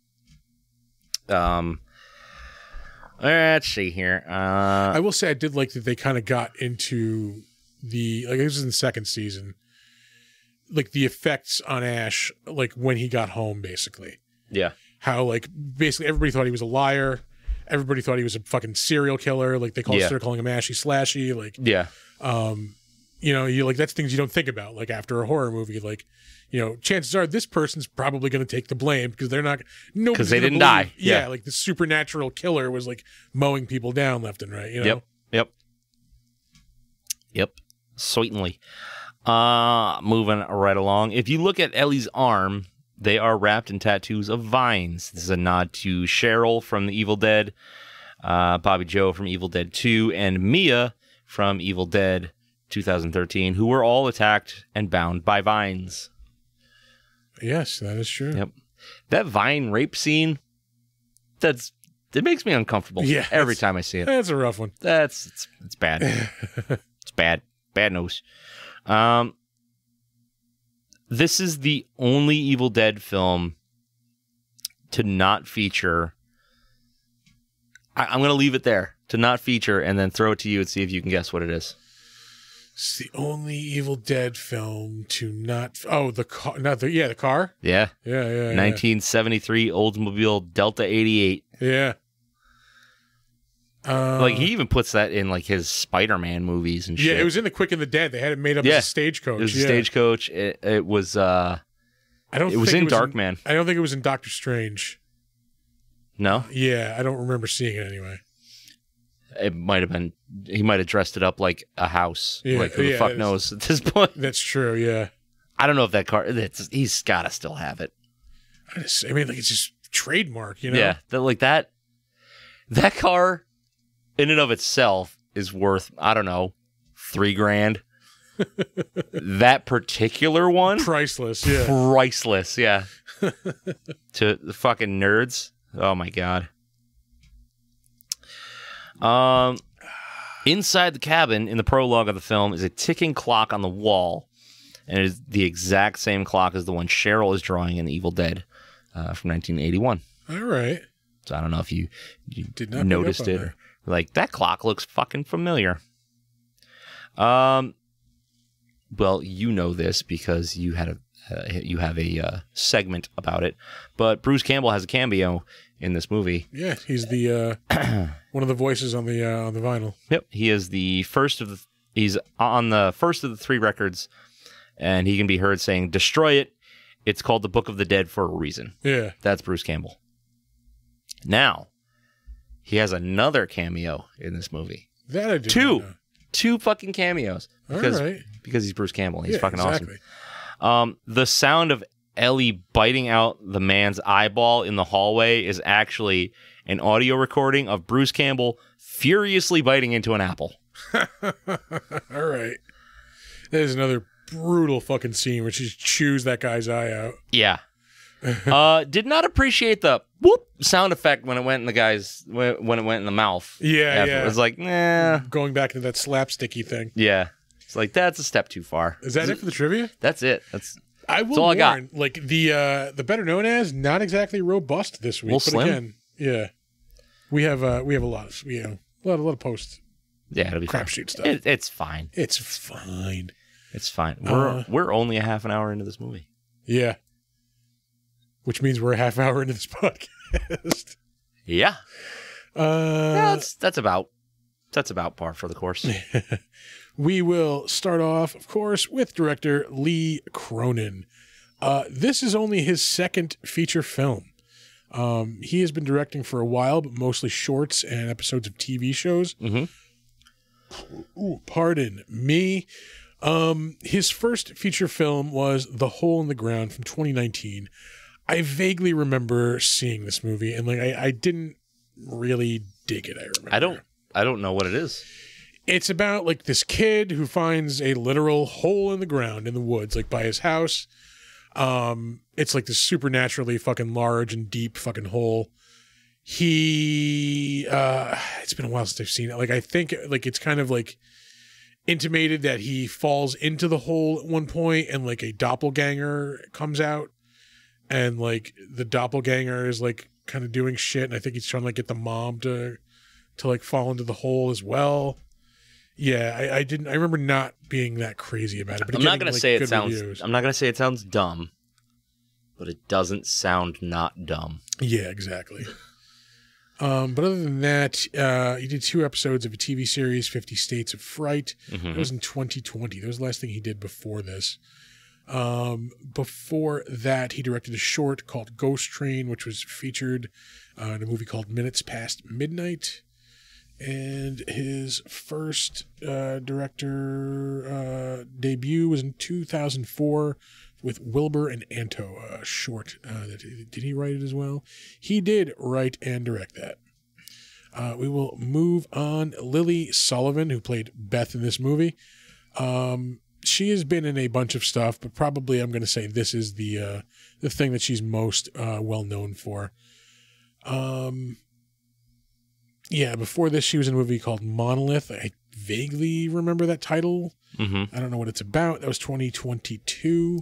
[SPEAKER 1] Let's see here.
[SPEAKER 2] I will say I did like that they kind of got into the, like, this was in the second season, like the effects on Ash, like when he got home, basically.
[SPEAKER 1] Yeah.
[SPEAKER 2] How like basically everybody thought he was a liar. Everybody thought he was a fucking serial killer. Like they started calling him Ashy Slashy. Like you know, you like that's things you don't think about. Like after a horror movie, like you know, chances are this person's probably going to take the blame because they're not. Because
[SPEAKER 1] they didn't die.
[SPEAKER 2] Yeah, like the supernatural killer was like mowing people down left and right. You know?
[SPEAKER 1] Yep. Certainly. Moving right along. If you look at Ellie's arm, they are wrapped in tattoos of vines. This is a nod to Cheryl from The Evil Dead, Bobby Joe from Evil Dead 2, and Mia from Evil Dead 2013, who were all attacked and bound by vines.
[SPEAKER 2] Yes, that is true.
[SPEAKER 1] Yep. That vine rape scene, it makes me uncomfortable every time I see it.
[SPEAKER 2] That's a rough one.
[SPEAKER 1] It's bad. It's bad. Bad news. This is the only Evil Dead film to not feature. I'm going to leave it there. To not feature and then throw it to you and see if you can guess what it is.
[SPEAKER 2] It's the only Evil Dead film to not. Oh, the car. The car.
[SPEAKER 1] Yeah.
[SPEAKER 2] 1973
[SPEAKER 1] Oldsmobile Delta 88.
[SPEAKER 2] Yeah.
[SPEAKER 1] Like he even puts that in like his Spider-Man movies and shit.
[SPEAKER 2] Yeah, it was in The Quick and the Dead. They had it made up as a stagecoach.
[SPEAKER 1] It was a stagecoach. It was.
[SPEAKER 2] I don't.
[SPEAKER 1] It was in Darkman.
[SPEAKER 2] I don't think it was in Doctor Strange.
[SPEAKER 1] No.
[SPEAKER 2] Yeah, I don't remember seeing it anyway.
[SPEAKER 1] It might have been. He might have dressed it up like a house. Yeah, like who the fuck knows at this point?
[SPEAKER 2] That's true. Yeah.
[SPEAKER 1] I don't know if that car. He's got to still have it.
[SPEAKER 2] I mean, like it's just trademark, you know?
[SPEAKER 1] Yeah, that car, in and of itself, is worth I don't know, $3,000. That particular one,
[SPEAKER 2] priceless. Yeah.
[SPEAKER 1] Priceless. Yeah. To the fucking nerds. Oh my god. Inside the cabin in the prologue of the film is a ticking clock on the wall, and it is the exact same clock as the one Cheryl is drawing in The Evil Dead from 1981.
[SPEAKER 2] All right.
[SPEAKER 1] So I don't know if you
[SPEAKER 2] did not
[SPEAKER 1] noticed it. Or, like that clock looks fucking familiar. Well, you know this because you had you have a segment about it, but Bruce Campbell has a cameo in this movie.
[SPEAKER 2] Yeah, he's the one of the voices on the vinyl.
[SPEAKER 1] Yep, he is the first of the. He's on the first of the 3 records, and he can be heard saying, "Destroy it. It's called the Book of the Dead for a reason."
[SPEAKER 2] Yeah,
[SPEAKER 1] that's Bruce Campbell. Now, he has another cameo in this movie.
[SPEAKER 2] That I didn't
[SPEAKER 1] two fucking cameos because he's Bruce Campbell. He's fucking awesome. The sound of Ellie biting out the man's eyeball in the hallway is actually an audio recording of Bruce Campbell furiously biting into an apple.
[SPEAKER 2] All right. There's another brutal fucking scene where she just chews that guy's eye out.
[SPEAKER 1] Yeah. Did not appreciate the whoop sound effect when it went in the guy's when it went in the mouth.
[SPEAKER 2] Yeah, yeah.
[SPEAKER 1] It was like, nah.
[SPEAKER 2] Going back to that slapsticky thing.
[SPEAKER 1] Yeah. It's like that's a step too far.
[SPEAKER 2] Is that it for the trivia?
[SPEAKER 1] That's it. That's
[SPEAKER 2] all I got. Like the better known as not exactly robust this week.
[SPEAKER 1] Well,
[SPEAKER 2] but
[SPEAKER 1] slim.
[SPEAKER 2] Again, yeah. We have a lot of a lot of posts.
[SPEAKER 1] Yeah, it'll be
[SPEAKER 2] crapshoot stuff.
[SPEAKER 1] It's fine.
[SPEAKER 2] It's fine.
[SPEAKER 1] It's fine. We're only a half an hour into this movie.
[SPEAKER 2] Yeah. Which means we're a half hour into this podcast.
[SPEAKER 1] Yeah. That's about par for the course.
[SPEAKER 2] We will start off, of course, with director Lee Cronin. This is only his second feature film. He has been directing for a while, but mostly shorts and episodes of TV shows.
[SPEAKER 1] Mm-hmm.
[SPEAKER 2] Ooh, pardon me. His first feature film was The Hole in the Ground from 2019. I vaguely remember seeing this movie, and like I didn't really dig it. I remember.
[SPEAKER 1] I don't know what it is.
[SPEAKER 2] It's about like this kid who finds a literal hole in the ground in the woods, like by his house. It's like this supernaturally fucking large and deep fucking hole. It's been a while since I've seen it. Like I think like it's kind of like intimated that he falls into the hole at one point, and like a doppelganger comes out. And like the doppelganger is like kind of doing shit, and I think he's trying to like get the mom to like fall into the hole as well. Yeah, I didn't. I remember not being that crazy about it. But
[SPEAKER 1] I'm not gonna say it sounds dumb, but it doesn't sound not dumb.
[SPEAKER 2] Yeah, exactly. But other than that, he did 2 episodes of a TV series, 50 States of Fright.
[SPEAKER 1] Mm-hmm.
[SPEAKER 2] That was in 2020. That was the last thing he did before this. Before that, he directed a short called Ghost Train, which was featured in a movie called Minutes Past Midnight. And his first director debut was in 2004 with Wilbur and Anto, a short. Did he write it as well? He did write and direct that. We will move on. Lily Sullivan, who played Beth in this movie. She has been in a bunch of stuff, but probably I'm going to say this is the thing that she's most well known for. Yeah, before this, she was in a movie called Monolith. I vaguely remember that title.
[SPEAKER 1] Mm-hmm.
[SPEAKER 2] I don't know what it's about. That was 2022.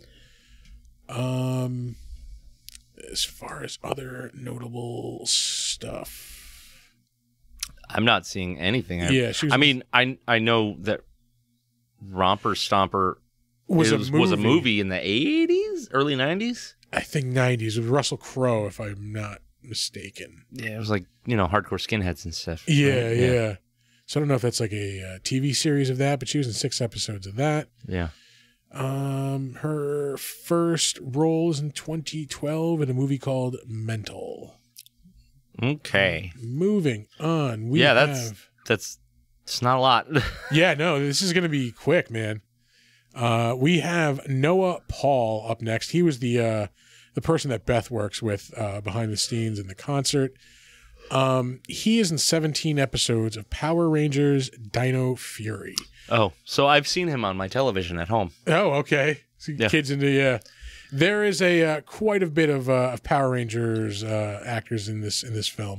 [SPEAKER 2] As far as other notable stuff,
[SPEAKER 1] I'm not seeing anything.
[SPEAKER 2] Yeah, she was,
[SPEAKER 1] I mean, I know that Romper Stomper was a movie in the 80s, early 90s.
[SPEAKER 2] I think 90s with Russell Crowe, if I'm not mistaken.
[SPEAKER 1] Yeah, it was like, hardcore skinheads and stuff.
[SPEAKER 2] Yeah,
[SPEAKER 1] right?
[SPEAKER 2] yeah. So I don't know if that's like a TV series of that, but she was in 6 episodes of that.
[SPEAKER 1] Yeah.
[SPEAKER 2] Her first role is in 2012 in a movie called Mental.
[SPEAKER 1] Okay.
[SPEAKER 2] Moving on.
[SPEAKER 1] That's not a lot.
[SPEAKER 2] Yeah, no, this is going to be quick, man. We have Noah Paul up next. He was the person that Beth works with behind the scenes in the concert. He is in 17 episodes of Power Rangers Dino Fury.
[SPEAKER 1] Oh, so I've seen him on my television at home.
[SPEAKER 2] Oh, okay. So kids into there is a quite a bit of Power Rangers actors in this film.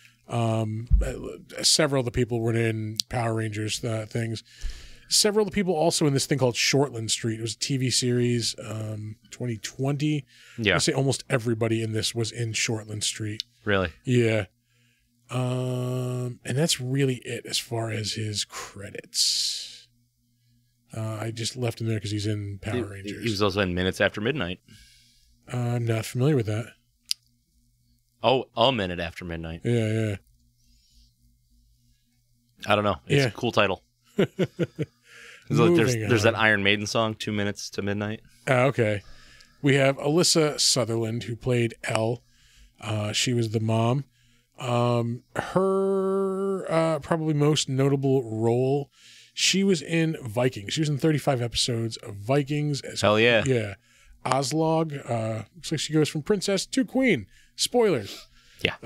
[SPEAKER 2] Several of the people were in Power Rangers things. Several of the people also in this thing called Shortland Street. It was a TV series, 2020.
[SPEAKER 1] Yeah.
[SPEAKER 2] I say almost everybody in this was in Shortland Street.
[SPEAKER 1] Really?
[SPEAKER 2] Yeah. And that's really it as far as his credits. I just left him there because he's in Power Rangers.
[SPEAKER 1] He was also in Minutes After Midnight.
[SPEAKER 2] I'm not familiar with that.
[SPEAKER 1] Oh, A Minute After Midnight.
[SPEAKER 2] Yeah, yeah.
[SPEAKER 1] I don't know. It's a cool title. There's that Iron Maiden song, 2 Minutes to Midnight.
[SPEAKER 2] Okay. We have Alyssa Sutherland, who played Elle. She was the mom. Her probably most notable role, she was in Vikings. She was in 35 episodes of Vikings.
[SPEAKER 1] Hell yeah.
[SPEAKER 2] Yeah. Oslog. Looks like she goes from princess to queen. Spoilers.
[SPEAKER 1] Yeah.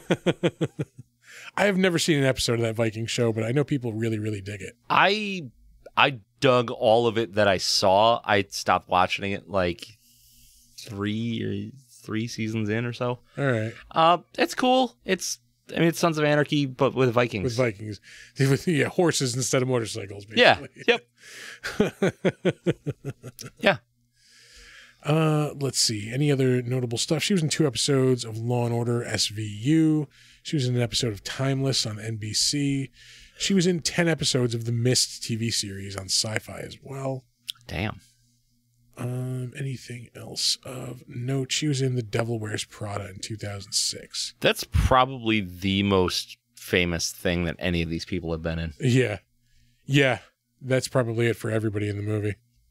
[SPEAKER 2] I have never seen an episode of that Viking show, but I know people really, really dig it.
[SPEAKER 1] I dug all of it that I saw. I stopped watching it like three seasons in or so.
[SPEAKER 2] All right.
[SPEAKER 1] It's cool. It's Sons of Anarchy, but with Vikings.
[SPEAKER 2] With Vikings. With horses instead of motorcycles, basically.
[SPEAKER 1] Yeah. Yep. Yeah.
[SPEAKER 2] Let's see. Any other notable stuff? She was in 2 episodes of Law and Order SVU. She was in an episode of Timeless on NBC. She was in 10 episodes of the Mist TV series on Sci-Fi as well.
[SPEAKER 1] Damn.
[SPEAKER 2] Anything else of note? She was in The Devil Wears Prada in 2006.
[SPEAKER 1] That's probably the most famous thing that any of these people have been in.
[SPEAKER 2] Yeah. Yeah. That's probably it for everybody in the movie.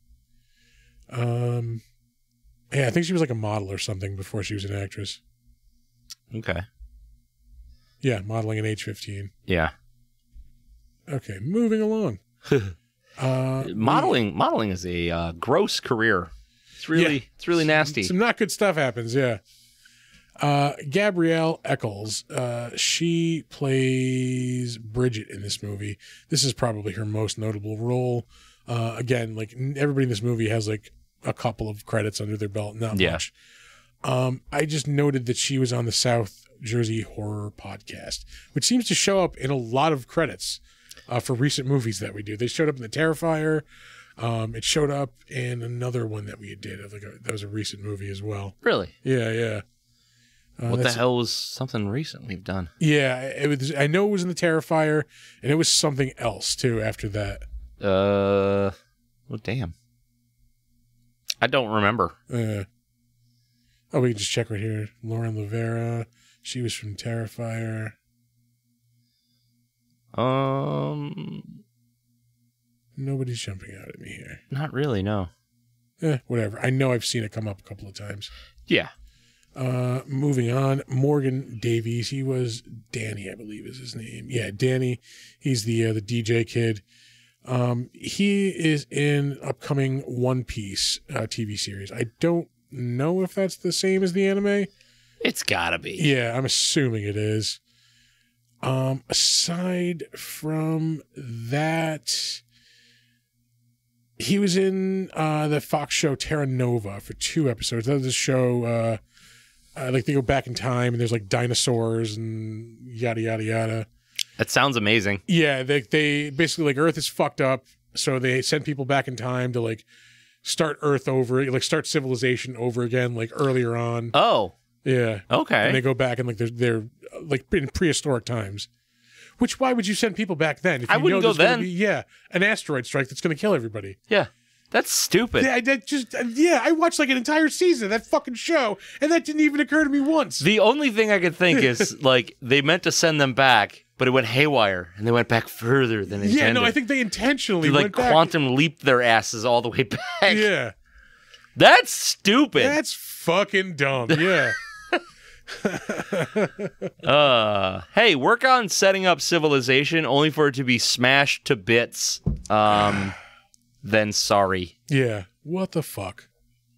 [SPEAKER 2] Yeah, I think she was like a model or something before she was an actress.
[SPEAKER 1] Okay.
[SPEAKER 2] Yeah, modeling at age 15.
[SPEAKER 1] Yeah.
[SPEAKER 2] Okay, moving along.
[SPEAKER 1] Modeling is a gross career. It's really nasty.
[SPEAKER 2] Some not good stuff happens, yeah. Gabrielle Eccles, she plays Bridget in this movie. This is probably her most notable role. Again, like everybody in this movie has like a couple of credits under their belt, not much. I just noted that she was on the South Jersey Horror Podcast, which seems to show up in a lot of credits for recent movies that we do. They showed up in The Terrifier. It showed up in another one that we did. That was a recent movie as well.
[SPEAKER 1] Really?
[SPEAKER 2] Yeah, yeah.
[SPEAKER 1] What the hell was something recent we've done?
[SPEAKER 2] Yeah, it was. I know it was in The Terrifier, and it was something else too after that.
[SPEAKER 1] Well, damn. I don't remember.
[SPEAKER 2] Oh, we can just check right here. Lauren Rivera. She was from Terrifier. Nobody's jumping out at me here.
[SPEAKER 1] Not really, no.
[SPEAKER 2] Whatever. I know I've seen it come up a couple of times.
[SPEAKER 1] Yeah.
[SPEAKER 2] Moving on. Morgan Davies. He was Danny, I believe is his name. Yeah, Danny. He's the DJ kid. He is in upcoming One Piece TV series. I don't know if that's the same as the anime.
[SPEAKER 1] It's gotta be.
[SPEAKER 2] Yeah, I'm assuming it is. Aside from that, he was in the Fox show Terra Nova for 2 episodes. That was a show, like they go back in time and there's like dinosaurs and yada, yada, yada.
[SPEAKER 1] That sounds amazing.
[SPEAKER 2] Yeah, they basically like Earth is fucked up. So they send people back in time to like start Earth over, like start civilization over again, like earlier on.
[SPEAKER 1] Oh.
[SPEAKER 2] Yeah.
[SPEAKER 1] Okay.
[SPEAKER 2] And they go back and like they're like in prehistoric times. Which why would you send people back then? If you
[SPEAKER 1] I wouldn't go then.
[SPEAKER 2] An asteroid strike that's going to kill everybody.
[SPEAKER 1] Yeah. That's stupid.
[SPEAKER 2] Yeah, I watched like an entire season of that fucking show, and that didn't even occur to me once.
[SPEAKER 1] The only thing I could think is like they meant to send them back, but it went haywire, and they went back further than intended.
[SPEAKER 2] Yeah, no, I think they intentionally
[SPEAKER 1] they,
[SPEAKER 2] went back.
[SPEAKER 1] quantum leaped their asses all the way back.
[SPEAKER 2] Yeah.
[SPEAKER 1] That's stupid.
[SPEAKER 2] That's fucking dumb. Yeah.
[SPEAKER 1] Hey, work on setting up civilization only for it to be smashed to bits. Then sorry.
[SPEAKER 2] Yeah. What the fuck?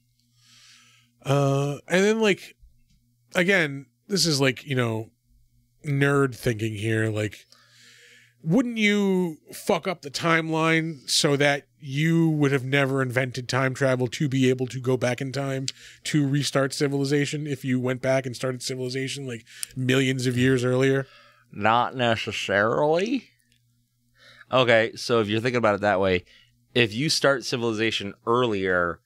[SPEAKER 2] And then like, again, this is like, nerd thinking here. Like, wouldn't you fuck up the timeline so that you would have never invented time travel to be able to go back in time to restart civilization if you went back and started civilization like millions of years earlier?
[SPEAKER 1] Not necessarily. Okay, so if you're thinking about it that way, if you start civilization earlier,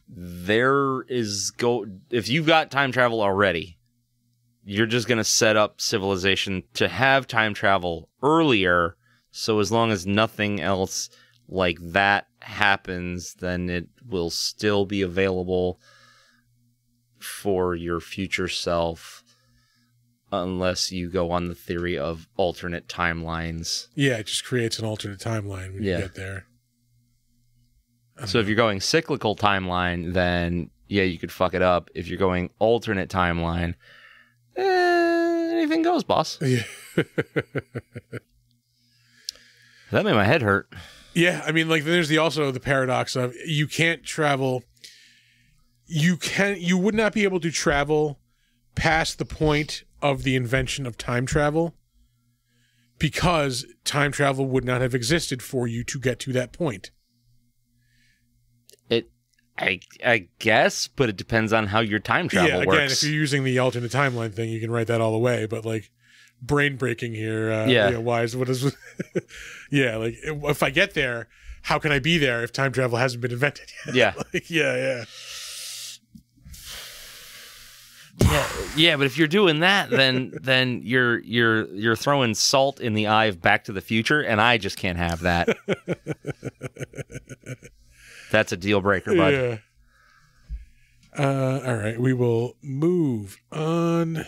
[SPEAKER 1] if you've got time travel already, you're just going to set up civilization to have time travel earlier. So as long as nothing else like that happens, then it will still be available for your future self, unless you go on the theory of alternate timelines.
[SPEAKER 2] Yeah, it just creates an alternate timeline when you get there.
[SPEAKER 1] So if you're going cyclical timeline, then yeah, you could fuck it up. If you're going alternate timeline, anything goes, boss.
[SPEAKER 2] Yeah.
[SPEAKER 1] That made my head hurt.
[SPEAKER 2] Yeah, I mean, like, there's also the paradox of you can't travel. You would not be able to travel past the point of the invention of time travel because time travel would not have existed for you to get to that point.
[SPEAKER 1] I guess, but it depends on how your time travel works.
[SPEAKER 2] Yeah, again, if you're using the alternate timeline thing, you can write that all away, but like brain breaking here, wise, what is yeah, like if I get there, how can I be there if time travel hasn't been invented yet?
[SPEAKER 1] Yeah.
[SPEAKER 2] Like, yeah.
[SPEAKER 1] Yeah, but if you're doing that, then you're throwing salt in the eye of Back to the Future, and I just can't have that. That's a deal breaker, bud.
[SPEAKER 2] Yeah. All right, we will move on.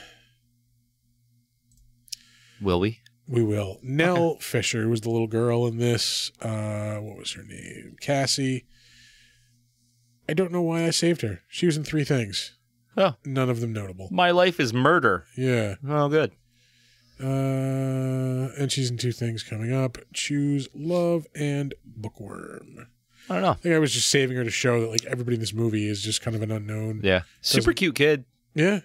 [SPEAKER 1] Will we?
[SPEAKER 2] We will. Nell Fisher was the little girl in this. What was her name? Cassie. I don't know why I saved her. She was in 3 things.
[SPEAKER 1] Oh.
[SPEAKER 2] None of them notable.
[SPEAKER 1] My Life is Murder.
[SPEAKER 2] Yeah.
[SPEAKER 1] Oh, good.
[SPEAKER 2] And she's in 2 things coming up. Choose Love and Bookworm.
[SPEAKER 1] I don't know.
[SPEAKER 2] I think I was just saving her to show that like everybody in this movie is just kind of an unknown.
[SPEAKER 1] Yeah. Super cute kid.
[SPEAKER 2] Yeah.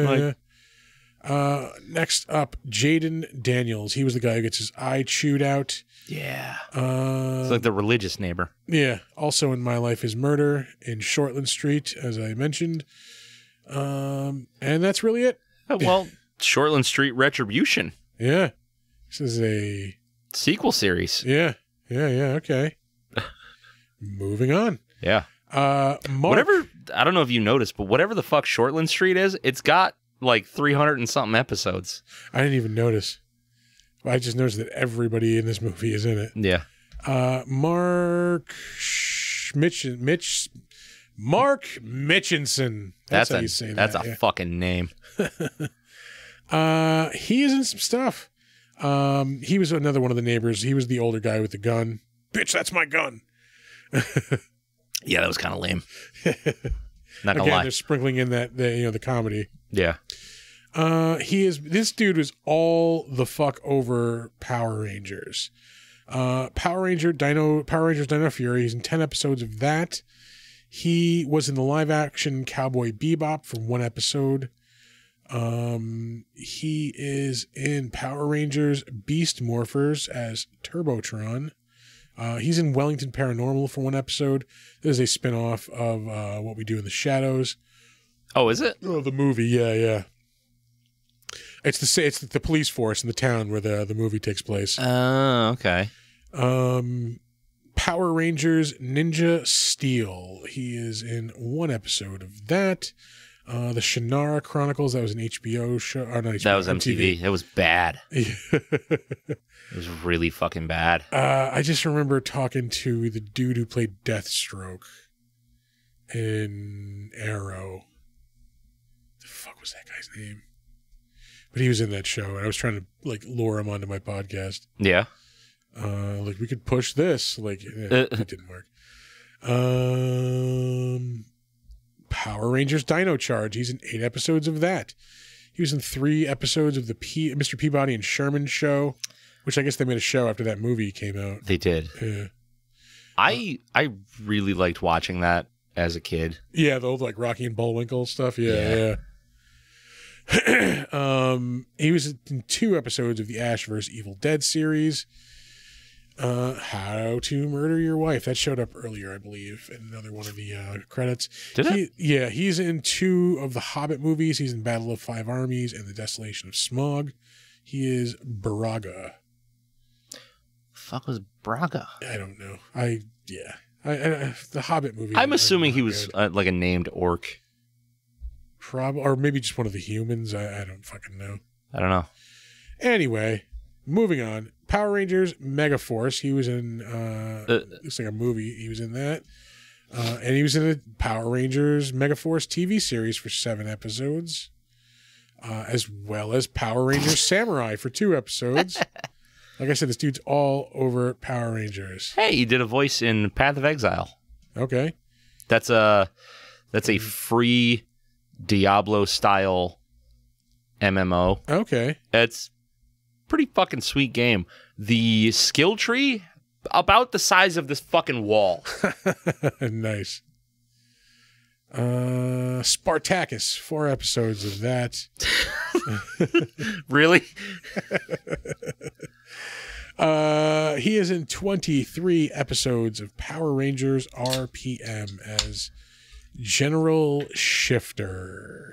[SPEAKER 2] Next up, Jaden Daniels. He was the guy who gets his eye chewed out.
[SPEAKER 1] Yeah. It's like the religious neighbor.
[SPEAKER 2] Yeah. Also in My Life is Murder in Shortland Street, as I mentioned. And that's really it.
[SPEAKER 1] Well, Shortland Street Retribution.
[SPEAKER 2] Yeah. This is a
[SPEAKER 1] sequel series.
[SPEAKER 2] Yeah. Okay. Moving on.
[SPEAKER 1] Yeah. Whatever, I don't know if you noticed, but whatever the fuck Shortland Street is, it's got like 300 and something episodes.
[SPEAKER 2] I didn't even notice. I just noticed that everybody in this movie is in it.
[SPEAKER 1] Yeah.
[SPEAKER 2] Mitch Mark Mitchinson. That's how you say that.
[SPEAKER 1] That's a fucking name.
[SPEAKER 2] He is in some stuff. He was another one of the neighbors. He was the older guy with the gun. Bitch, that's my gun.
[SPEAKER 1] Yeah, that was kind of lame. Not gonna
[SPEAKER 2] Again,
[SPEAKER 1] lie.
[SPEAKER 2] they're sprinkling in the comedy.
[SPEAKER 1] Yeah.
[SPEAKER 2] This dude was all the fuck over Power Rangers. Power Rangers Dino Fury. He's in 10 episodes of that. He was in the live action Cowboy Bebop for 1 episode. He is in Power Rangers Beast Morphers as Turbotron. He's in Wellington Paranormal for 1 episode. This is a spinoff of What We Do in the Shadows.
[SPEAKER 1] Oh, is it?
[SPEAKER 2] Oh, the movie, yeah. It's the police force in the town where the movie takes place.
[SPEAKER 1] Oh, okay.
[SPEAKER 2] Power Rangers Ninja Steel. He is in 1 episode of that. The Shannara Chronicles, that was an HBO show. Or not HBO,
[SPEAKER 1] that was MTV. It was bad.
[SPEAKER 2] It
[SPEAKER 1] was really fucking bad.
[SPEAKER 2] I just remember talking to the dude who played Deathstroke in Arrow. The fuck was that guy's name? But he was in that show, and I was trying to lure him onto my podcast.
[SPEAKER 1] Yeah.
[SPEAKER 2] We could push this. It didn't work. Power Rangers Dino Charge. He's in 8 episodes of that. He was in 3 episodes of the Mr. Peabody and Sherman show, which I guess they made a show after that movie came out.
[SPEAKER 1] They did.
[SPEAKER 2] Yeah.
[SPEAKER 1] I really liked watching that as a kid.
[SPEAKER 2] Yeah, the old Rocky and Bullwinkle stuff. Yeah. He was in 2 episodes of the Ash vs. Evil Dead series. How to Murder Your Wife. That showed up earlier, I believe, in another one of the credits.
[SPEAKER 1] Did it?
[SPEAKER 2] Yeah, he's in 2 of the Hobbit movies. He's in Battle of 5 Armies and The Desolation of Smaug. He is Braga.
[SPEAKER 1] Fuck was Braga?
[SPEAKER 2] I don't know. The Hobbit movie.
[SPEAKER 1] I'm assuming he was like a named orc.
[SPEAKER 2] Or maybe just one of the humans. I don't fucking know.
[SPEAKER 1] I don't know.
[SPEAKER 2] Anyway, moving on. Power Rangers Megaforce. He was in looks like a movie. He was in that. And he was in the Power Rangers Megaforce TV series for 7 episodes. As well as Power Rangers Samurai for 2 episodes. Like I said, this dude's all over Power Rangers.
[SPEAKER 1] Hey, he did a voice in Path of Exile.
[SPEAKER 2] Okay.
[SPEAKER 1] That's a free Diablo style MMO.
[SPEAKER 2] Okay.
[SPEAKER 1] It's pretty fucking sweet game. The skill tree about the size of this fucking wall.
[SPEAKER 2] Nice. Spartacus, 4 episodes of that.
[SPEAKER 1] Really?
[SPEAKER 2] He is in 23 episodes of Power Rangers RPM as General Shifter.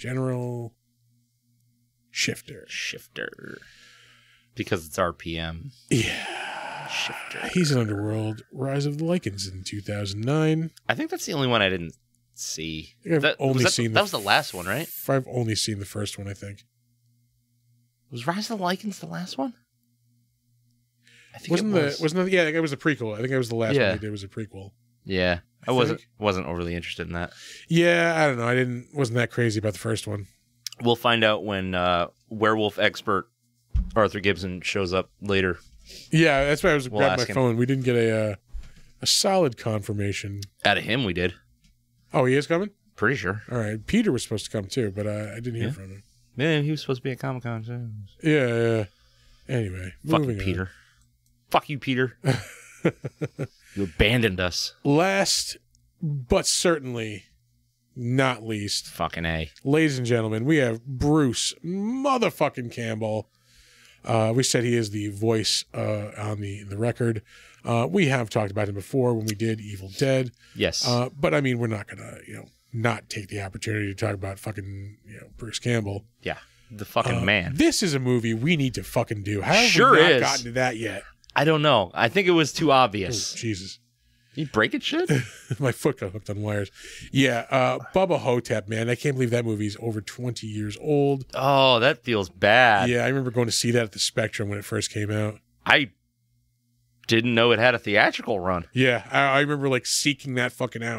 [SPEAKER 1] Because it's RPM.
[SPEAKER 2] Yeah.
[SPEAKER 1] Shifter.
[SPEAKER 2] He's in Underworld Rise of the Lycans in 2009.
[SPEAKER 1] I think that's the only one I didn't see.
[SPEAKER 2] That was
[SPEAKER 1] the last one, right?
[SPEAKER 2] I've only seen the first one, I think.
[SPEAKER 1] Was Rise of the Lycans the last one?
[SPEAKER 2] I think it was a prequel. I think it was the last one they did was a prequel.
[SPEAKER 1] Yeah. I wasn't overly interested in that.
[SPEAKER 2] Yeah, I don't know. Wasn't that crazy about the first one.
[SPEAKER 1] We'll find out when werewolf expert Arthur Gibson shows up later.
[SPEAKER 2] Yeah, that's why I was grabbing my phone. We didn't get a solid confirmation.
[SPEAKER 1] Out of him, we did.
[SPEAKER 2] Oh, he is coming?
[SPEAKER 1] Pretty sure.
[SPEAKER 2] All right. Peter was supposed to come too, but I didn't hear from him.
[SPEAKER 1] Man, he was supposed to be at Comic-Con too.
[SPEAKER 2] Yeah. Anyway,
[SPEAKER 1] fucking Peter. Fuck you, Peter. You abandoned us. Last,
[SPEAKER 2] but certainly not least.
[SPEAKER 1] Fucking A.
[SPEAKER 2] Ladies and gentlemen, we have Bruce motherfucking Campbell. We said he is the voice on the record. We have talked about him before when we did Evil Dead.
[SPEAKER 1] Yes.
[SPEAKER 2] But I mean, we're not gonna, not take the opportunity to talk about fucking, Bruce Campbell.
[SPEAKER 1] Yeah. The fucking man.
[SPEAKER 2] This is a movie we need to fucking do. How have
[SPEAKER 1] we
[SPEAKER 2] not gotten to that yet?
[SPEAKER 1] I don't know. I think it was too obvious.
[SPEAKER 2] Oh, Jesus.
[SPEAKER 1] You breaking shit?
[SPEAKER 2] My foot got hooked on wires. Yeah, Bubba Hotep, man. I can't believe that movie's over 20 years old.
[SPEAKER 1] Oh, that feels bad.
[SPEAKER 2] Yeah, I remember going to see that at the Spectrum when it first came out.
[SPEAKER 1] I didn't know it had a theatrical run.
[SPEAKER 2] Yeah, I remember seeking that fucking out.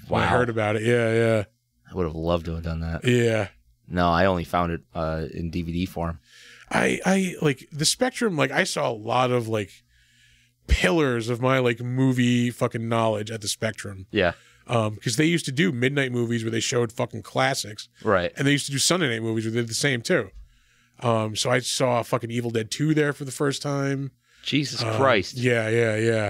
[SPEAKER 2] Wow. I heard about it. Yeah.
[SPEAKER 1] I would have loved to have done that.
[SPEAKER 2] Yeah.
[SPEAKER 1] No, I only found it in DVD form.
[SPEAKER 2] I like the Spectrum. Like I saw a lot of like pillars of my like movie fucking knowledge at the Spectrum.
[SPEAKER 1] Yeah.
[SPEAKER 2] Because they used to do midnight movies where they showed fucking classics.
[SPEAKER 1] Right.
[SPEAKER 2] And they used to do Sunday night movies where they did the same too. So I saw fucking Evil Dead 2 there for the first time.
[SPEAKER 1] Jesus Christ.
[SPEAKER 2] Yeah.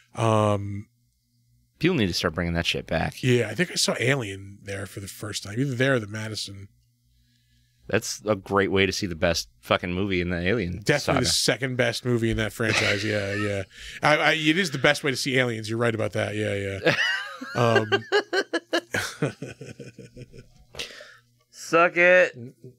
[SPEAKER 1] People need to start bringing that shit back.
[SPEAKER 2] Yeah, I think I saw Alien there for the first time. Either there or the Madison.
[SPEAKER 1] That's a great way to see the best fucking movie in the Alien
[SPEAKER 2] Definitely
[SPEAKER 1] saga.
[SPEAKER 2] The second best movie in that franchise. Yeah. It is the best way to see Aliens. You're right about that. Yeah.
[SPEAKER 1] Suck it.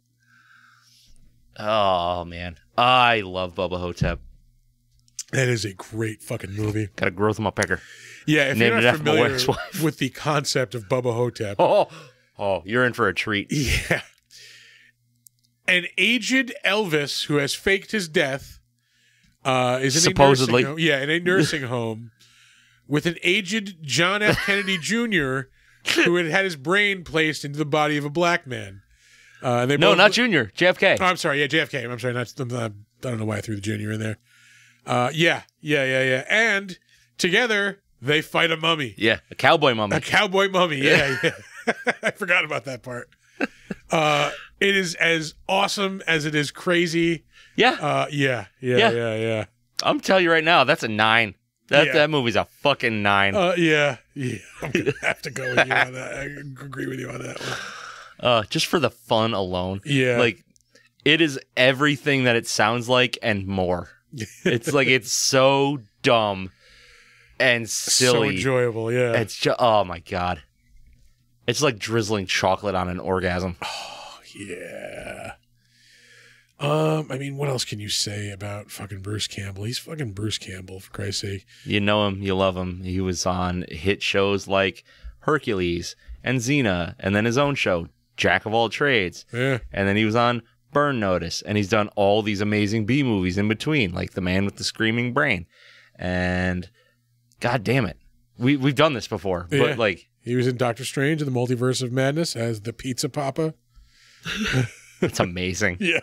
[SPEAKER 1] Oh, man. I love Bubba Hotep.
[SPEAKER 2] That is a great fucking movie.
[SPEAKER 1] Got a growth in my pecker.
[SPEAKER 2] Yeah, if you're not familiar with the concept of Bubba Hotep.
[SPEAKER 1] Oh, you're in for a treat.
[SPEAKER 2] Yeah. An aged Elvis who has faked his death is in
[SPEAKER 1] supposedly
[SPEAKER 2] in a nursing home with an aged John F. Kennedy Jr. who had his brain placed into the body of a black man.
[SPEAKER 1] Not Junior. JFK.
[SPEAKER 2] Oh, I'm sorry. Yeah, JFK. I'm sorry. I don't know why I threw the Junior in there. Yeah. And together they fight a mummy.
[SPEAKER 1] Yeah, a cowboy mummy.
[SPEAKER 2] A cowboy mummy. Yeah. I forgot about that part. It is as awesome as it is crazy.
[SPEAKER 1] Yeah.
[SPEAKER 2] Yeah.
[SPEAKER 1] I'm telling you right now, that's a 9. That movie's a fucking 9.
[SPEAKER 2] Yeah. I'm gonna have to go with you on that. I agree with you on that one.
[SPEAKER 1] Just for the fun alone.
[SPEAKER 2] Yeah.
[SPEAKER 1] Like, it is everything that it sounds like and more. It's like, it's so dumb and silly.
[SPEAKER 2] So enjoyable, yeah.
[SPEAKER 1] It's just, oh my God. It's like drizzling chocolate on an orgasm.
[SPEAKER 2] Oh, yeah. I mean, what else can you say about fucking Bruce Campbell? He's fucking Bruce Campbell, for Christ's sake.
[SPEAKER 1] You know him, you love him. He was on hit shows like Hercules and Xena, and then his own show, Jack of All Trades.
[SPEAKER 2] Yeah.
[SPEAKER 1] And then he was on Burn Notice, and he's done all these amazing B movies in between, like The Man with the Screaming Brain. And God damn it. We've done this before, but like,
[SPEAKER 2] he was in Doctor Strange in the Multiverse of Madness as the Pizza Papa.
[SPEAKER 1] It's amazing.
[SPEAKER 2] Yeah.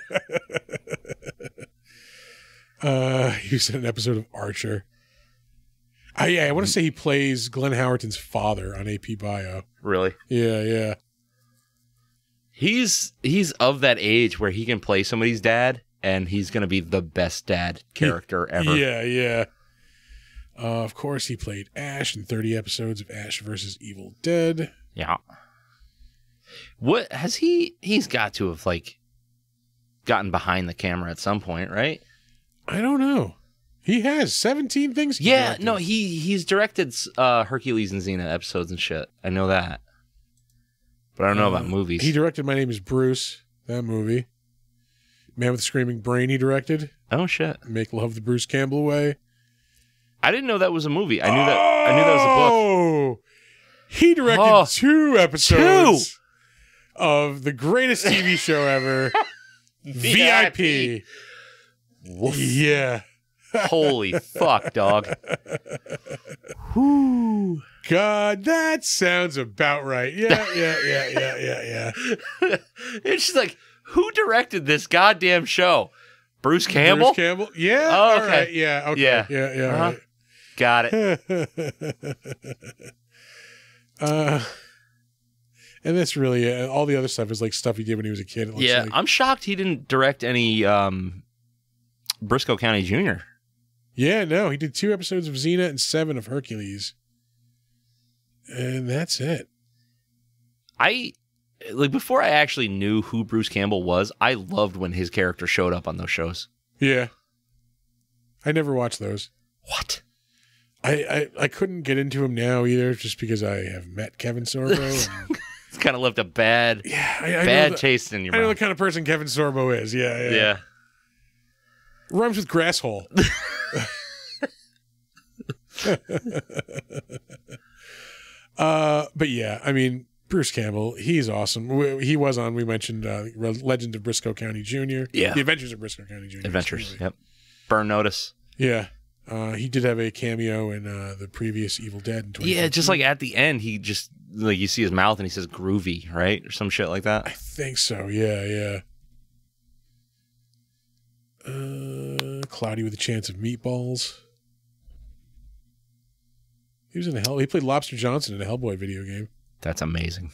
[SPEAKER 2] He was in an episode of Archer. I want to say he plays Glenn Howerton's father on AP Bio.
[SPEAKER 1] Really?
[SPEAKER 2] Yeah.
[SPEAKER 1] He's of that age where he can play somebody's dad, and he's going to be the best dad character ever.
[SPEAKER 2] Yeah. Of course, he played Ash in 30 episodes of Ash vs. Evil Dead.
[SPEAKER 1] Yeah. What has he's got to have like gotten behind the camera at some point, right?
[SPEAKER 2] I don't know. He has 17 things.
[SPEAKER 1] He's directed Hercules and Xena episodes and shit. I know that. But I don't know about movies.
[SPEAKER 2] He directed My Name is Bruce, that movie. Man with the Screaming Brain he directed.
[SPEAKER 1] Oh shit.
[SPEAKER 2] Make Love the Bruce Campbell Way.
[SPEAKER 1] I didn't know that was a movie. I knew that was a book.
[SPEAKER 2] Oh, he directed 2 episodes of the greatest TV show ever, VIP.
[SPEAKER 1] Woof.
[SPEAKER 2] Yeah.
[SPEAKER 1] Holy fuck, dog. Whoo.
[SPEAKER 2] God, that sounds about right. Yeah.
[SPEAKER 1] It's just like, who directed this goddamn show? Bruce Campbell?
[SPEAKER 2] Bruce Campbell? Yeah.
[SPEAKER 1] Oh, okay.
[SPEAKER 2] All right. Yeah. Okay. Yeah.
[SPEAKER 1] Uh-huh.
[SPEAKER 2] Right.
[SPEAKER 1] Got it.
[SPEAKER 2] And that's really it. All the other stuff is like stuff he did when he was a kid. It looks like.
[SPEAKER 1] I'm shocked he didn't direct any Briscoe County Jr.
[SPEAKER 2] Yeah, no, he did 2 episodes of Xena and 7 of Hercules. And that's it.
[SPEAKER 1] Before I actually knew who Bruce Campbell was, I loved when his character showed up on those shows.
[SPEAKER 2] Yeah. I never watched those.
[SPEAKER 1] What?
[SPEAKER 2] I couldn't get into him now either, just because I have met Kevin Sorbo. And
[SPEAKER 1] it's kind of left a bad taste in your mouth.
[SPEAKER 2] I know the kind of person Kevin Sorbo is. Yeah. Rhymes with grasshole. But yeah, I mean, Bruce Campbell, he's awesome. He was on, we mentioned Legend of Briscoe County Jr.
[SPEAKER 1] Yeah.
[SPEAKER 2] The Adventures of Briscoe County Jr.
[SPEAKER 1] Adventures, yep. Burn Notice.
[SPEAKER 2] Yeah. He did have a cameo in the previous Evil Dead in 2015.
[SPEAKER 1] Yeah, just like at the end, he just like you see his mouth and he says groovy, right? Or some shit like that.
[SPEAKER 2] I think so. Yeah. Cloudy with a Chance of Meatballs. He played Lobster Johnson in a Hellboy video game.
[SPEAKER 1] That's amazing.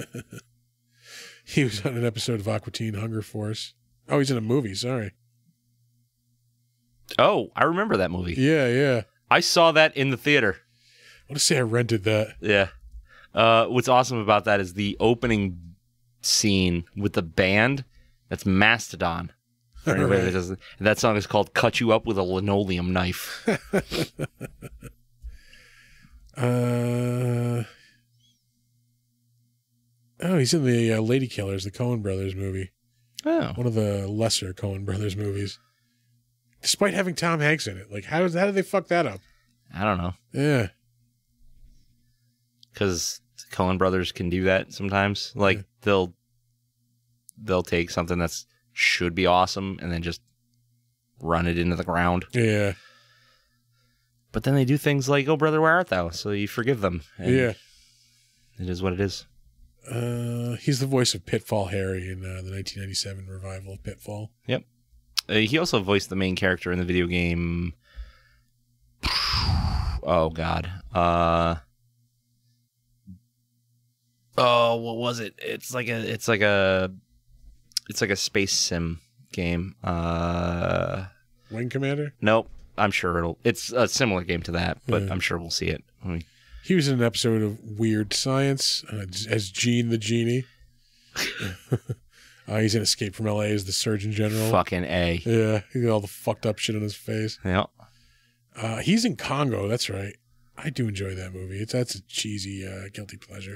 [SPEAKER 2] He was on an episode of Aqua Teen Hunger Force. Oh, he's in a movie. Sorry.
[SPEAKER 1] Oh, I remember that movie.
[SPEAKER 2] Yeah.
[SPEAKER 1] I saw that in the theater.
[SPEAKER 2] I want to say I rented that.
[SPEAKER 1] Yeah. What's awesome about that is the opening scene with the band. That's Mastodon. For anybody that doesn't, and that song is called "Cut You Up with a Linoleum Knife."
[SPEAKER 2] Oh, he's in the Lady Killers, the Coen Brothers movie.
[SPEAKER 1] Oh,
[SPEAKER 2] one of the lesser Coen Brothers movies. Despite having Tom Hanks in it, like how did they fuck that up?
[SPEAKER 1] I don't know.
[SPEAKER 2] Yeah,
[SPEAKER 1] because Coen Brothers can do that sometimes. Like they'll take something that's should be awesome and then just run it into the ground.
[SPEAKER 2] Yeah.
[SPEAKER 1] But then they do things like, "Oh, brother, where art thou?" So you forgive them.
[SPEAKER 2] Yeah.
[SPEAKER 1] It is what it is.
[SPEAKER 2] He's the voice of Pitfall Harry in the 1997 revival of Pitfall.
[SPEAKER 1] Yep. He also voiced the main character in the video game. Oh, God. Oh, what was it? It's like a space sim game.
[SPEAKER 2] Wing Commander?
[SPEAKER 1] Nope. I'm sure it's a similar game to that, but I'm sure we'll see it.
[SPEAKER 2] He was in an episode of Weird Science as Gene the Genie. He's in Escape from L.A. as the Surgeon General.
[SPEAKER 1] Fucking A.
[SPEAKER 2] Yeah, he got all the fucked up shit on his face.
[SPEAKER 1] Yeah.
[SPEAKER 2] He's in Congo, that's right. I do enjoy that movie. That's a cheesy, guilty pleasure.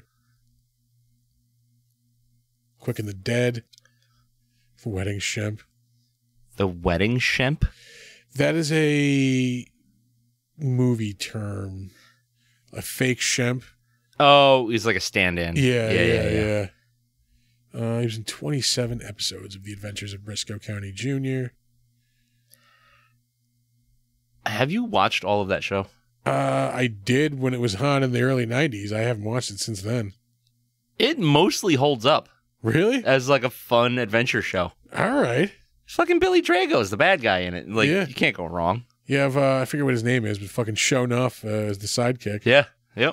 [SPEAKER 2] Quick and the Dead. The Wedding Shemp.
[SPEAKER 1] The Wedding Shemp?
[SPEAKER 2] That is a movie term. A fake Shemp.
[SPEAKER 1] Oh, he's like a stand-in.
[SPEAKER 2] Yeah. He was in 27 episodes of The Adventures of Briscoe County Jr.
[SPEAKER 1] Have you watched all of that show?
[SPEAKER 2] I did when it was on in the early 90s. I haven't watched it since then.
[SPEAKER 1] It mostly holds up.
[SPEAKER 2] Really?
[SPEAKER 1] As like a fun adventure show.
[SPEAKER 2] All right.
[SPEAKER 1] Fucking Billy Drago's the bad guy in it. Like, you can't go wrong.
[SPEAKER 2] You have, I forget what his name is, but fucking Sho'nuff as the sidekick.
[SPEAKER 1] Yeah. Yep.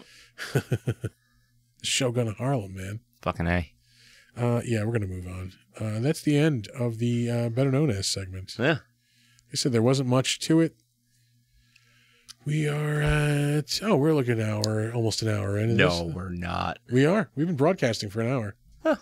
[SPEAKER 2] Shogun of Harlem, man.
[SPEAKER 1] Fucking A.
[SPEAKER 2] Yeah, we're going to move on. That's the end of the Better Known As segment.
[SPEAKER 1] Yeah.
[SPEAKER 2] I said there wasn't much to it. We are at, we're looking an hour, almost an hour in.
[SPEAKER 1] No, we're not.
[SPEAKER 2] We are. We've been broadcasting for an hour.
[SPEAKER 1] Huh.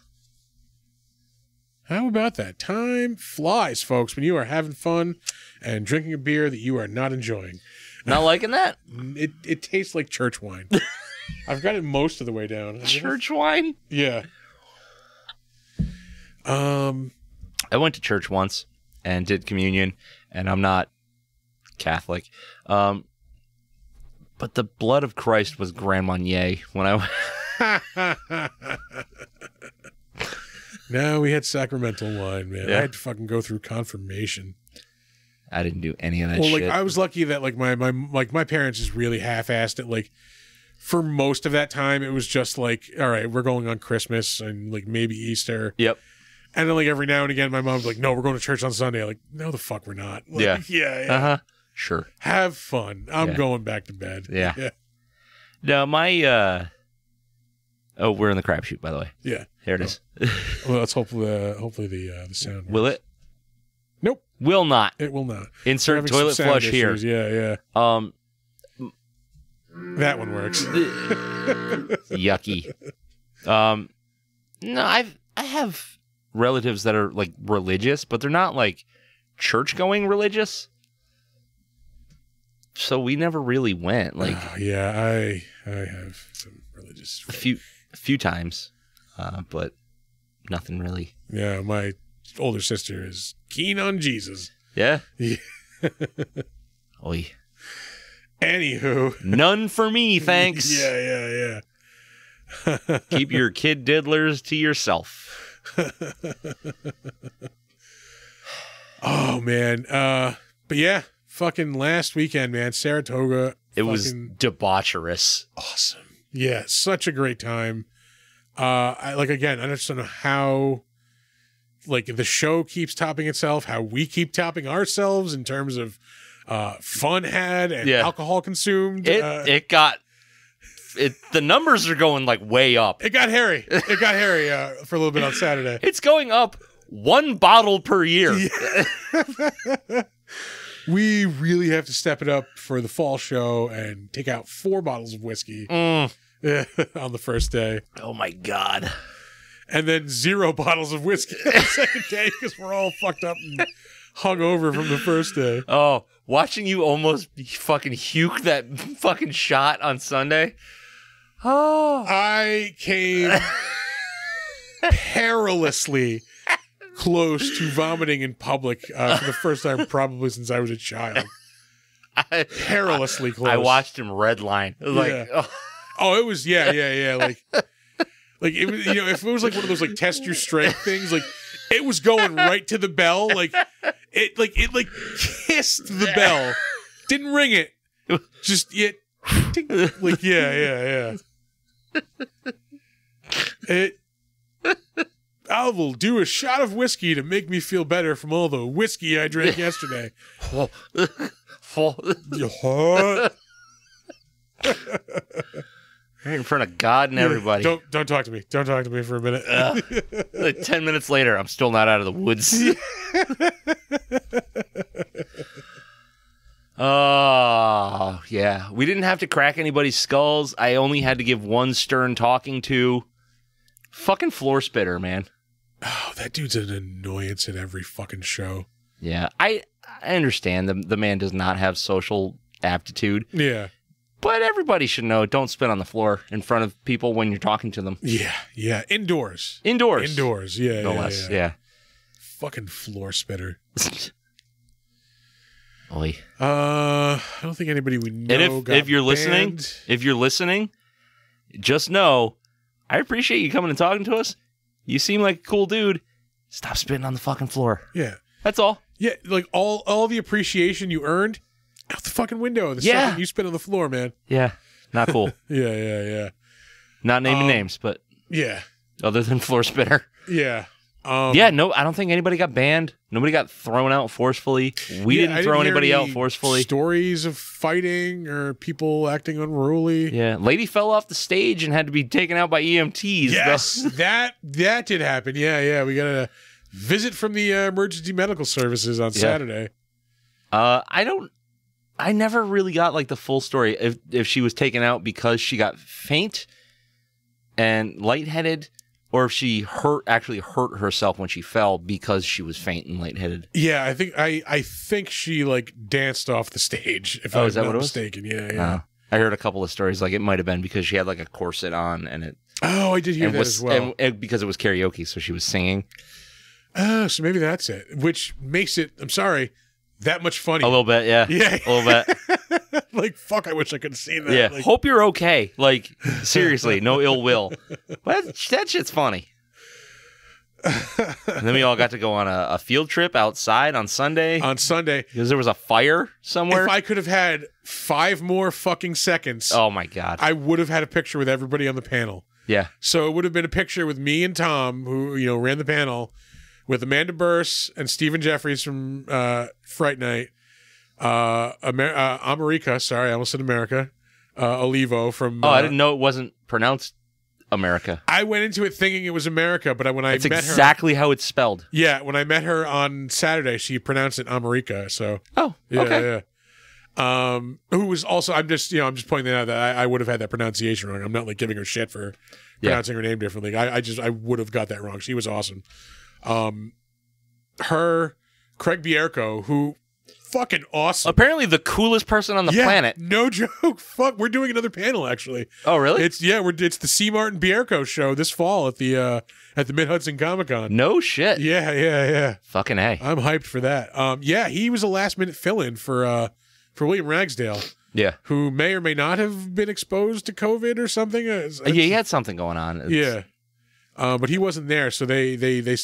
[SPEAKER 2] How about that? Time flies, folks, when you are having fun and drinking a beer that you are not enjoying.
[SPEAKER 1] Not liking that?
[SPEAKER 2] It tastes like church wine. I've got it most of the way down.
[SPEAKER 1] Church wine?
[SPEAKER 2] Yeah.
[SPEAKER 1] I went to church once and did communion, and I'm not Catholic. But the blood of Christ was Grand Marnier when I
[SPEAKER 2] No, we had sacramental wine, man.
[SPEAKER 1] Yeah.
[SPEAKER 2] I had to fucking go through confirmation.
[SPEAKER 1] I didn't do any of that shit.
[SPEAKER 2] Well, like I was lucky that like my parents just really half-assed it. Like for most of that time, it was just like, all right, we're going on Christmas and like maybe Easter.
[SPEAKER 1] Yep.
[SPEAKER 2] And then like every now and again, my mom's like, no, we're going to church on Sunday. I'm like, no, the fuck we're not. Like, yeah.
[SPEAKER 1] Uh-huh. Sure.
[SPEAKER 2] Have fun. I'm going back to bed.
[SPEAKER 1] Yeah. No, my we're in the crapshoot, by the way.
[SPEAKER 2] Yeah.
[SPEAKER 1] Here it is.
[SPEAKER 2] Well, let's hopefully the sound
[SPEAKER 1] Will
[SPEAKER 2] works.
[SPEAKER 1] it?
[SPEAKER 2] Nope.
[SPEAKER 1] Will not.
[SPEAKER 2] It will not.
[SPEAKER 1] Insert toilet flush
[SPEAKER 2] issues.
[SPEAKER 1] here.
[SPEAKER 2] Yeah. That one works.
[SPEAKER 1] Yucky. No, I have relatives that are like religious, but they're not like church-going religious. So we never really went. Like,
[SPEAKER 2] I have some religious folk.
[SPEAKER 1] a few times, but nothing really.
[SPEAKER 2] Yeah, my older sister is keen on Jesus.
[SPEAKER 1] Yeah.
[SPEAKER 2] Yeah.
[SPEAKER 1] Oy.
[SPEAKER 2] Anywho,
[SPEAKER 1] none for me, thanks.
[SPEAKER 2] Yeah.
[SPEAKER 1] Keep your kid diddlers to yourself.
[SPEAKER 2] Oh man, but yeah. Fucking last weekend, man, Saratoga.
[SPEAKER 1] It was debaucherous.
[SPEAKER 2] Awesome. Yeah, such a great time. I just don't know how, like, the show keeps topping itself, how we keep topping ourselves in terms of fun had and alcohol consumed.
[SPEAKER 1] The numbers are going like way up.
[SPEAKER 2] It got hairy. For a little bit on Saturday.
[SPEAKER 1] It's going up 1 bottle per year.
[SPEAKER 2] Yeah. We really have to step it up for the fall show and take out 4 bottles of whiskey on the first day.
[SPEAKER 1] Oh my God.
[SPEAKER 2] And then 0 bottles of whiskey on the second day because we're all fucked up and hungover from the first day.
[SPEAKER 1] Oh, watching you almost fucking huke that fucking shot on Sunday. Oh.
[SPEAKER 2] I came perilously close to vomiting in public for the first time probably since I was a child. Perilously close.
[SPEAKER 1] I watched him redline.
[SPEAKER 2] It was like it was, if it was like one of those like test your strength things, like it was going right to the bell, like it kissed the bell, didn't ring it, just yet, like yeah. I will do a shot of whiskey to make me feel better from all the whiskey I drank yesterday.
[SPEAKER 1] In front of God and everybody.
[SPEAKER 2] Don't talk to me. Don't talk to me for a minute.
[SPEAKER 1] Like 10 minutes later, I'm still not out of the woods. Oh, yeah. We didn't have to crack anybody's skulls. I only had to give one stern talking to. Fucking floor spitter, man.
[SPEAKER 2] Oh, that dude's an annoyance at every fucking show.
[SPEAKER 1] Yeah, I understand the man does not have social aptitude.
[SPEAKER 2] Yeah.
[SPEAKER 1] But everybody should know, don't spit on the floor in front of people when you're talking to them.
[SPEAKER 2] Yeah. Indoors.
[SPEAKER 1] Yeah.
[SPEAKER 2] No less.
[SPEAKER 1] Yeah.
[SPEAKER 2] Fucking floor spitter.
[SPEAKER 1] Oy.
[SPEAKER 2] I don't think anybody we know
[SPEAKER 1] and if you're listening, just know, I appreciate you coming and talking to us. You seem like a cool dude. Stop spitting on the fucking floor.
[SPEAKER 2] Yeah.
[SPEAKER 1] That's all.
[SPEAKER 2] Yeah, like all the appreciation you earned out the fucking window the second you spit on the floor, man.
[SPEAKER 1] Yeah. Not cool.
[SPEAKER 2] Yeah.
[SPEAKER 1] Not naming names, but
[SPEAKER 2] yeah.
[SPEAKER 1] Other than floor spitter.
[SPEAKER 2] Yeah.
[SPEAKER 1] No, I don't think anybody got banned. Nobody got thrown out forcefully. We didn't throw anybody out forcefully.
[SPEAKER 2] Stories of fighting or people acting unruly.
[SPEAKER 1] Yeah, lady fell off the stage and had to be taken out by EMTs.
[SPEAKER 2] Yes, that did happen. Yeah. We got a visit from the emergency medical services on Saturday.
[SPEAKER 1] I never really got like the full story. If she was taken out because she got faint and lightheaded, or if she actually hurt herself when she fell because she was faint and lightheaded.
[SPEAKER 2] Yeah, I think she like danced off the stage. If I'm not mistaken. Yeah.
[SPEAKER 1] I heard a couple of stories like it might have been because she had like a corset on and it.
[SPEAKER 2] Oh, I did hear that as well.
[SPEAKER 1] And because it was karaoke, so she was singing.
[SPEAKER 2] Oh, so maybe that's it. Which makes it, I'm sorry, that much funnier.
[SPEAKER 1] A little bit, yeah.
[SPEAKER 2] Yeah.
[SPEAKER 1] A little bit.
[SPEAKER 2] Like, fuck, I wish I could have seen that.
[SPEAKER 1] Yeah,
[SPEAKER 2] like,
[SPEAKER 1] hope you're okay. Like, seriously, no ill will. But that shit's funny. And then we all got to go on a field trip outside on Sunday.
[SPEAKER 2] Because
[SPEAKER 1] there was a fire somewhere.
[SPEAKER 2] If I could have had 5 more fucking seconds.
[SPEAKER 1] Oh, my God.
[SPEAKER 2] I would have had a picture with everybody on the panel.
[SPEAKER 1] Yeah.
[SPEAKER 2] So it would have been a picture with me and Tom, who, ran the panel, with Amanda Burse and Stephen Jeffries from Fright Night. America, sorry, I almost said America. Olivo from...
[SPEAKER 1] I didn't know it wasn't pronounced America.
[SPEAKER 2] I went into it thinking it was America, but when I met her...
[SPEAKER 1] That's exactly how it's spelled.
[SPEAKER 2] Yeah, when I met her on Saturday, she pronounced it America, so...
[SPEAKER 1] Oh, okay.
[SPEAKER 2] Yeah. Who was also... I'm just pointing out that I would have had that pronunciation wrong. I'm not, like, giving her shit for pronouncing her name differently. I would have got that wrong. She was awesome. Her, Craig Bierko, who... fucking awesome.
[SPEAKER 1] Apparently the coolest person on the planet.
[SPEAKER 2] No joke. Fuck, we're doing another panel actually.
[SPEAKER 1] Oh, really?
[SPEAKER 2] It's the C. Martin Bierko show this fall at the Mid-Hudson Comic-Con.
[SPEAKER 1] No shit.
[SPEAKER 2] Yeah.
[SPEAKER 1] Fucking A.
[SPEAKER 2] I'm hyped for that. He was a last-minute fill-in for William Ragsdale.
[SPEAKER 1] Yeah. Who
[SPEAKER 2] may or may not have been exposed to COVID or something.
[SPEAKER 1] He had something going on.
[SPEAKER 2] Yeah. But he wasn't there, so they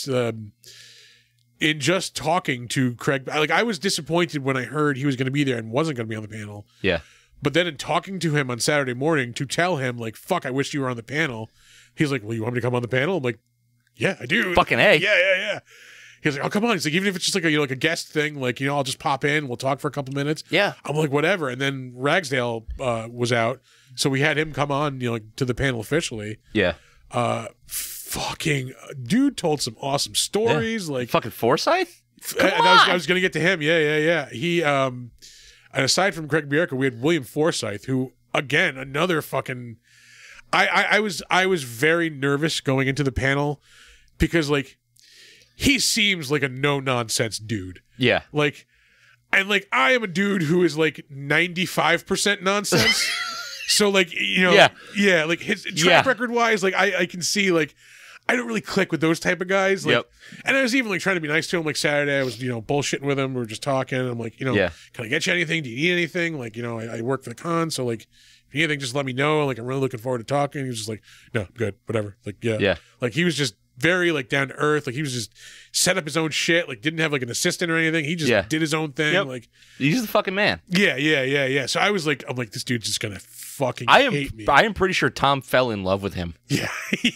[SPEAKER 2] in just talking to Craig, like I was disappointed when I heard he was going to be there and wasn't going to be on the panel.
[SPEAKER 1] Yeah.
[SPEAKER 2] But then in talking to him on Saturday morning to tell him, like, fuck, I wish you were on the panel. He's like, well, you want me to come on the panel? I'm like, yeah, I do.
[SPEAKER 1] Fucking A.
[SPEAKER 2] Yeah. He's like, oh, come on. He's like, even if it's just like a guest thing, like, I'll just pop in. We'll talk for a couple minutes.
[SPEAKER 1] Yeah.
[SPEAKER 2] I'm like, whatever. And then Ragsdale was out. So we had him come on, to the panel officially.
[SPEAKER 1] Yeah.
[SPEAKER 2] Fucking dude told some awesome stories. Like
[SPEAKER 1] fucking Forsyth?
[SPEAKER 2] I was going to get to him. Yeah. He, and aside from Craig Bierka, we had William Forsythe, who, again, another fucking, I was very nervous going into the panel because, like, he seems like a no-nonsense dude.
[SPEAKER 1] Yeah.
[SPEAKER 2] Like, and, like, I am a dude who is, like, 95% nonsense. So, like, like, his track record-wise, like, I can see, like, I don't really click with those type of guys. Like, and I was even, like, trying to be nice to him. Like, Saturday, I was, bullshitting with him. We were just talking. I'm like, can I get you anything? Do you need anything? Like, I work for the con, so, like, if you need anything, just let me know. Like, I'm really looking forward to talking. He was just like, no, I'm good, whatever. Like, yeah. Like, he was just very, like, down to earth. Like, he was just set up his own shit. Like, didn't have, like, an assistant or anything. He just did his own thing. Yep. Like,
[SPEAKER 1] he's the fucking man.
[SPEAKER 2] Yeah. So I was like, this dude's just gonna fucking hate me.
[SPEAKER 1] I am pretty sure Tom fell in love with him.
[SPEAKER 2] Yeah.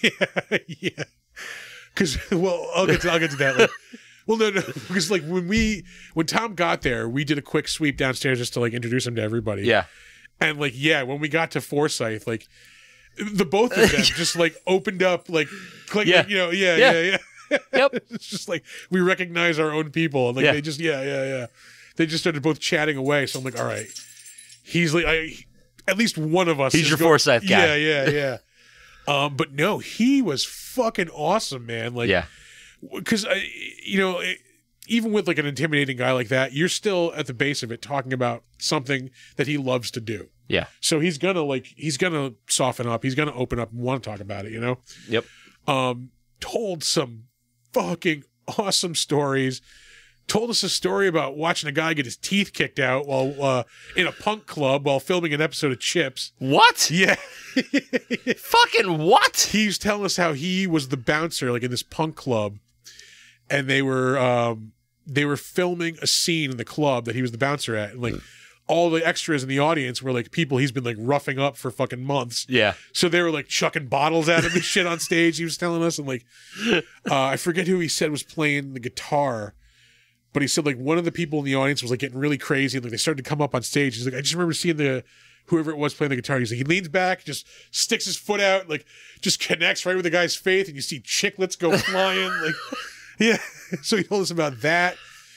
[SPEAKER 2] Because, well, I'll get to that later. Well, no, because, like, when Tom got there, we did a quick sweep downstairs just to, like, introduce him to everybody.
[SPEAKER 1] Yeah.
[SPEAKER 2] And, like, when we got to Forsyth, like, the both of them just, like, opened up, like, click, Yep. It's just like, we recognize our own people. And, like, they just, They just started both chatting away. So I'm like, all right. He's like, at least one of us.
[SPEAKER 1] He's your Forsyth guy.
[SPEAKER 2] Yeah. But no, he was fucking awesome, man. Like, because, even with, like, an intimidating guy like that, you're still at the base of it talking about something that he loves to do.
[SPEAKER 1] Yeah.
[SPEAKER 2] So he's gonna soften up. He's gonna open up and want to talk about it,
[SPEAKER 1] Yep.
[SPEAKER 2] Told some fucking awesome stories. Told us a story about watching a guy get his teeth kicked out while in a punk club while filming an episode of Chips.
[SPEAKER 1] What?
[SPEAKER 2] Yeah.
[SPEAKER 1] Fucking what?
[SPEAKER 2] He was telling us how he was the bouncer, like, in this punk club, and they were filming a scene in the club that he was the bouncer at, and, like, all the extras in the audience were, like, people he's been, like, roughing up for fucking months.
[SPEAKER 1] Yeah.
[SPEAKER 2] So they were, like, chucking bottles at him and shit on stage. He was telling us, and, like, I forget who he said was playing the guitar, but he said, like, one of the people in the audience was, like, getting really crazy, and, like, they started to come up on stage. He's like, I just remember seeing whoever it was playing the guitar. He's like, he leans back, just sticks his foot out, like, just connects right with the guy's face, and you see chiclets go flying. Like, yeah. So he told us about that.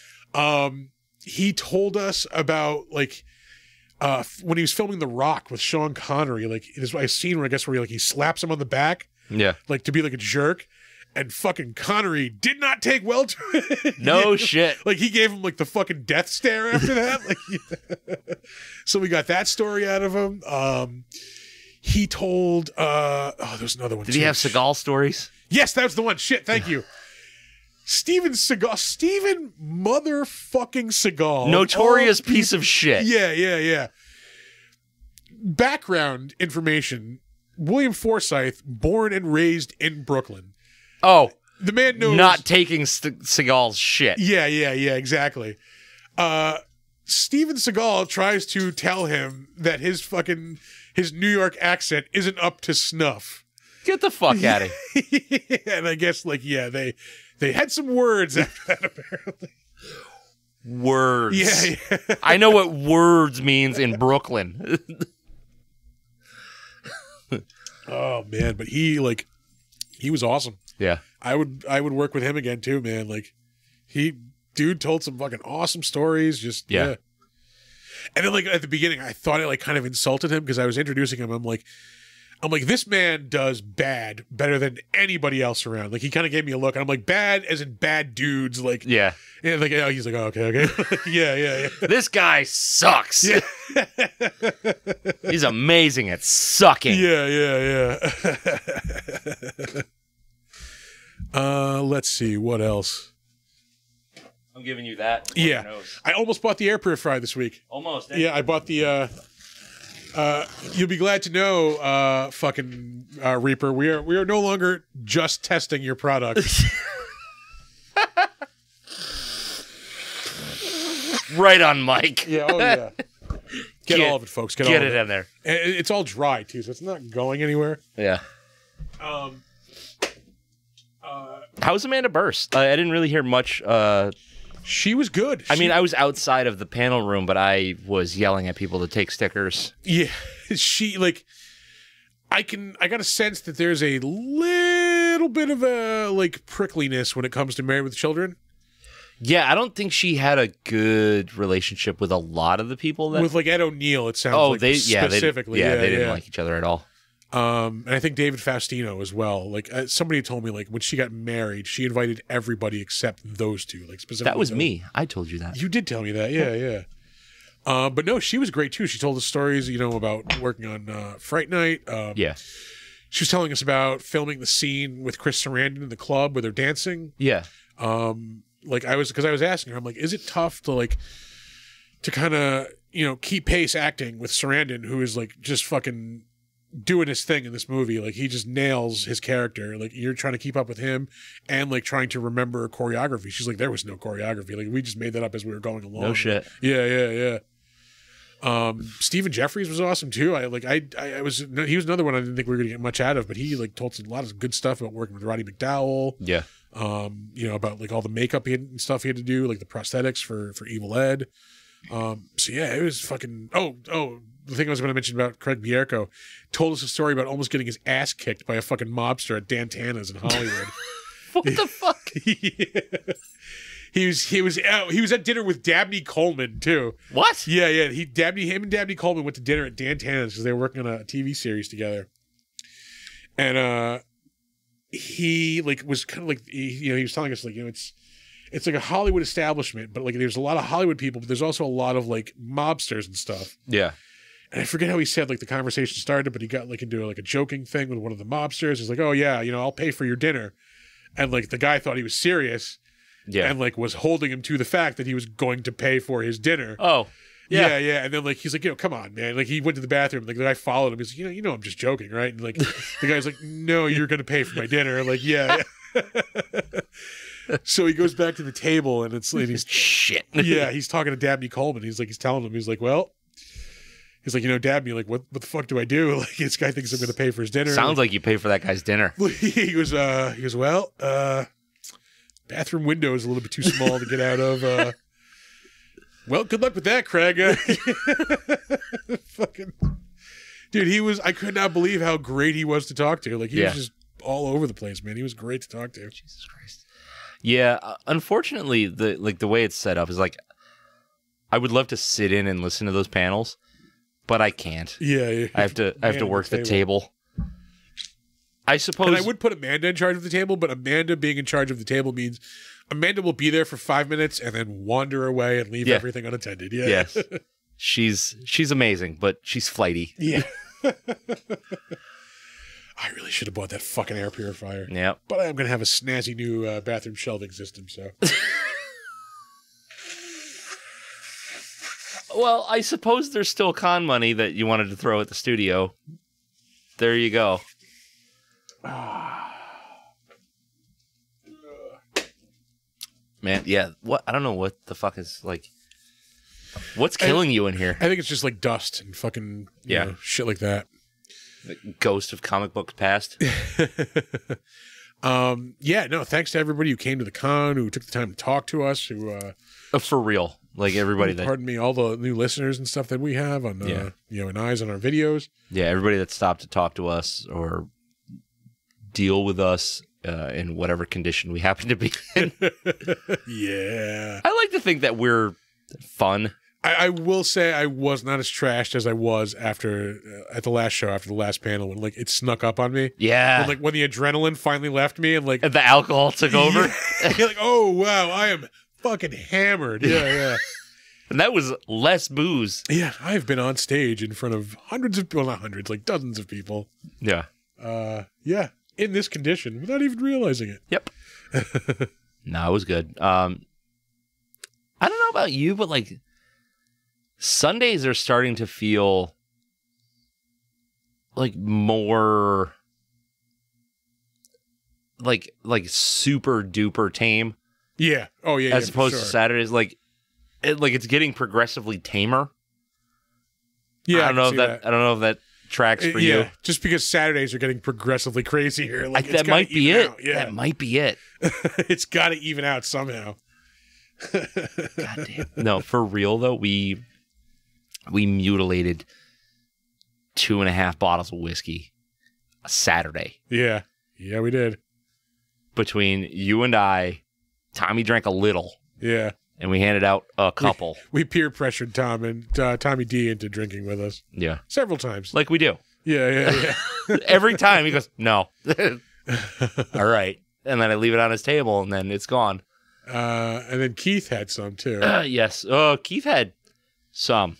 [SPEAKER 2] He told us about, like, when he was filming The Rock with Sean Connery, like, there's a scene where he slaps him on the back, like, to be like a jerk, and fucking Connery did not take well to it.
[SPEAKER 1] No shit.
[SPEAKER 2] Like, he gave him, like, the fucking death stare after that. Like, so we got that story out of him. He told, there's another one.
[SPEAKER 1] Did he have Seagal stories?
[SPEAKER 2] Yes, that was the one. Shit, thank you. Steven motherfucking Seagal.
[SPEAKER 1] Notorious piece of shit.
[SPEAKER 2] Yeah. Background information. William Forsythe, born and raised in Brooklyn.
[SPEAKER 1] Oh.
[SPEAKER 2] The man knows.
[SPEAKER 1] Not taking Seagal's shit.
[SPEAKER 2] Yeah, exactly. Steven Seagal tries to tell him that his New York accent isn't up to snuff.
[SPEAKER 1] Get the fuck out of
[SPEAKER 2] here. And I guess, like, they had some words after that, apparently.
[SPEAKER 1] Words.
[SPEAKER 2] Yeah.
[SPEAKER 1] I know what words means in Brooklyn.
[SPEAKER 2] Oh, man. But he was awesome.
[SPEAKER 1] Yeah.
[SPEAKER 2] I would work with him again, too, man. Like, dude told some fucking awesome stories. Just, yeah. And then, like, at the beginning, I thought I, like, kind of insulted him because I was introducing him. I'm like, this man does bad better than anybody else around. Like, he kind of gave me a look, and I'm like, bad as in bad dudes. Like,
[SPEAKER 1] yeah.
[SPEAKER 2] And like, oh, he's like, oh, okay. Yeah.
[SPEAKER 1] This guy sucks.
[SPEAKER 2] Yeah.
[SPEAKER 1] He's amazing at sucking.
[SPEAKER 2] Yeah. Let's see what else.
[SPEAKER 1] I'm giving you that.
[SPEAKER 2] Yeah, I almost bought the air purifier this week.
[SPEAKER 1] Almost.
[SPEAKER 2] Yeah, I bought the. You'll be glad to know, fucking Reaper. We are no longer just testing your product.
[SPEAKER 1] Right on, Mike.
[SPEAKER 2] Yeah. Oh yeah. Get all of it, folks.
[SPEAKER 1] Get it in there.
[SPEAKER 2] And it's all dry too, so it's not going anywhere.
[SPEAKER 1] Yeah. How's Amanda Burst? I didn't really hear much.
[SPEAKER 2] She was good.
[SPEAKER 1] I mean, I was outside of the panel room, but I was yelling at people to take stickers.
[SPEAKER 2] Yeah, she I got a sense that there's a little bit of a prickliness when it comes to Married with Children.
[SPEAKER 1] Yeah, I don't think she had a good relationship with a lot of the people with
[SPEAKER 2] Ed O'Neill. It sounds specifically.
[SPEAKER 1] They didn't like each other at all.
[SPEAKER 2] And I think David Faustino as well. Somebody told me when she got married, she invited everybody except those two. Specifically,
[SPEAKER 1] that was me. I told you that.
[SPEAKER 2] You did tell me that. Yeah. But no, she was great too. She told us stories, about working on Fright Night.
[SPEAKER 1] Yeah.
[SPEAKER 2] She was telling us about filming the scene with Chris Sarandon in the club where they're dancing.
[SPEAKER 1] Yeah.
[SPEAKER 2] I was asking her, I'm like, is it tough to kind of, keep pace acting with Sarandon, who is just fucking doing his thing in this movie. He just nails his character. You're trying to keep up with him and trying to remember choreography. She's like, there was no choreography. We just made that up as we were going along.
[SPEAKER 1] No shit.
[SPEAKER 2] Yeah. Stephen Jeffries was awesome too. He was another one I didn't think we were going to get much out of, but he told us a lot of good stuff about working with Roddy McDowall.
[SPEAKER 1] Yeah.
[SPEAKER 2] About all the makeup and stuff he had to do, the prosthetics for Evil Ed. So yeah, it was fucking. Oh, the thing I was going to mention about Craig Bierko told us a story about almost getting his ass kicked by a fucking mobster at Dan Tana's in Hollywood.
[SPEAKER 1] What the fuck?
[SPEAKER 2] Yeah. He was at dinner with Dabney Coleman too.
[SPEAKER 1] What?
[SPEAKER 2] Yeah. Him and Dabney Coleman went to dinner at Dan Tana's because they were working on a TV series together. And he was kind of he was telling us it's a Hollywood establishment, but there's a lot of Hollywood people, but there's also a lot of mobsters and stuff.
[SPEAKER 1] Yeah.
[SPEAKER 2] And I forget how he said the conversation started, but he got into a joking thing with one of the mobsters. He's like, "Oh yeah, I'll pay for your dinner," and the guy thought he was serious.
[SPEAKER 1] Yeah.
[SPEAKER 2] And was holding him to the fact that he was going to pay for his dinner.
[SPEAKER 1] Oh. Yeah.
[SPEAKER 2] Yeah. And then he's like, come on, man. He went to the bathroom. The guy followed him. He's like, I'm just joking, right? And the guy's like, no, you're going to pay for my dinner. Yeah. So he goes back to the table and he's
[SPEAKER 1] shit.
[SPEAKER 2] Yeah. He's talking to Dabney Coleman. He's telling him, well, he's Dabney, what the fuck do I do? This guy thinks I'm going to pay for his dinner.
[SPEAKER 1] Sounds like you pay for that guy's dinner.
[SPEAKER 2] He goes, well, bathroom window is a little bit too small to get out of. Well, good luck with that, Craig. Fucking dude, I could not believe how great he was to talk to. He was just all over the place, man. He was great to talk to.
[SPEAKER 1] Jesus Christ. Yeah, unfortunately, the way it's set up is I would love to sit in and listen to those panels, but I can't.
[SPEAKER 2] Yeah.
[SPEAKER 1] I have to work the table. I suppose.
[SPEAKER 2] And I would put Amanda in charge of the table, but Amanda being in charge of the table means Amanda will be there for 5 minutes and then wander away and leave everything unattended. Yeah.
[SPEAKER 1] Yes. She's amazing, but she's flighty.
[SPEAKER 2] Yeah. I really should have bought that fucking air purifier.
[SPEAKER 1] Yeah.
[SPEAKER 2] But I am going to have a snazzy new bathroom shelving system, so.
[SPEAKER 1] Well, I suppose there's still con money that you wanted to throw at the studio. There you go. Man, yeah. What? I don't know what the fuck is what's killing you in here?
[SPEAKER 2] I think it's just dust and fucking shit like that.
[SPEAKER 1] The ghost of comic books past.
[SPEAKER 2] Thanks to everybody who came to the con, who took the time to talk to us, who
[SPEAKER 1] for real. Everybody that,
[SPEAKER 2] pardon me, all the new listeners and stuff that we have on and eyes on our videos.
[SPEAKER 1] Yeah, everybody that stopped to talk to us or deal with us in whatever condition we happen to be in.
[SPEAKER 2] Yeah.
[SPEAKER 1] I like to think that we're fun.
[SPEAKER 2] I will say I was not as trashed as I was after at the last show, after the last panel, when it snuck up on me.
[SPEAKER 1] Yeah.
[SPEAKER 2] When the adrenaline finally left me and
[SPEAKER 1] and the alcohol took over.
[SPEAKER 2] You're oh wow, I am fucking hammered. Yeah.
[SPEAKER 1] And that was less booze.
[SPEAKER 2] Yeah, I've been on stage in front of not hundreds, dozens of people.
[SPEAKER 1] Yeah.
[SPEAKER 2] In this condition, without even realizing it.
[SPEAKER 1] Yep. No, it was good. I don't know about you, but Sundays are starting to feel more super duper tame.
[SPEAKER 2] Yeah. Oh yeah.
[SPEAKER 1] As opposed to Saturdays, it's getting progressively tamer.
[SPEAKER 2] Yeah,
[SPEAKER 1] I don't know if that tracks for you.
[SPEAKER 2] Just because Saturdays are getting progressively crazier. Like,
[SPEAKER 1] that might be it.
[SPEAKER 2] Yeah.
[SPEAKER 1] That might be it.
[SPEAKER 2] It's got to even out somehow.
[SPEAKER 1] God damn. No, for real though, we mutilated 2.5 bottles of whiskey a Saturday.
[SPEAKER 2] Yeah, we did.
[SPEAKER 1] Between you and I, Tommy drank a little.
[SPEAKER 2] Yeah.
[SPEAKER 1] And we handed out a couple.
[SPEAKER 2] We peer pressured Tom and Tommy D into drinking with us.
[SPEAKER 1] Yeah.
[SPEAKER 2] Several times.
[SPEAKER 1] Like we do.
[SPEAKER 2] Yeah.
[SPEAKER 1] Every time he goes, no. All right. And then I leave it on his table and then it's gone.
[SPEAKER 2] And then Keith had some too.
[SPEAKER 1] Yes. Keith had some.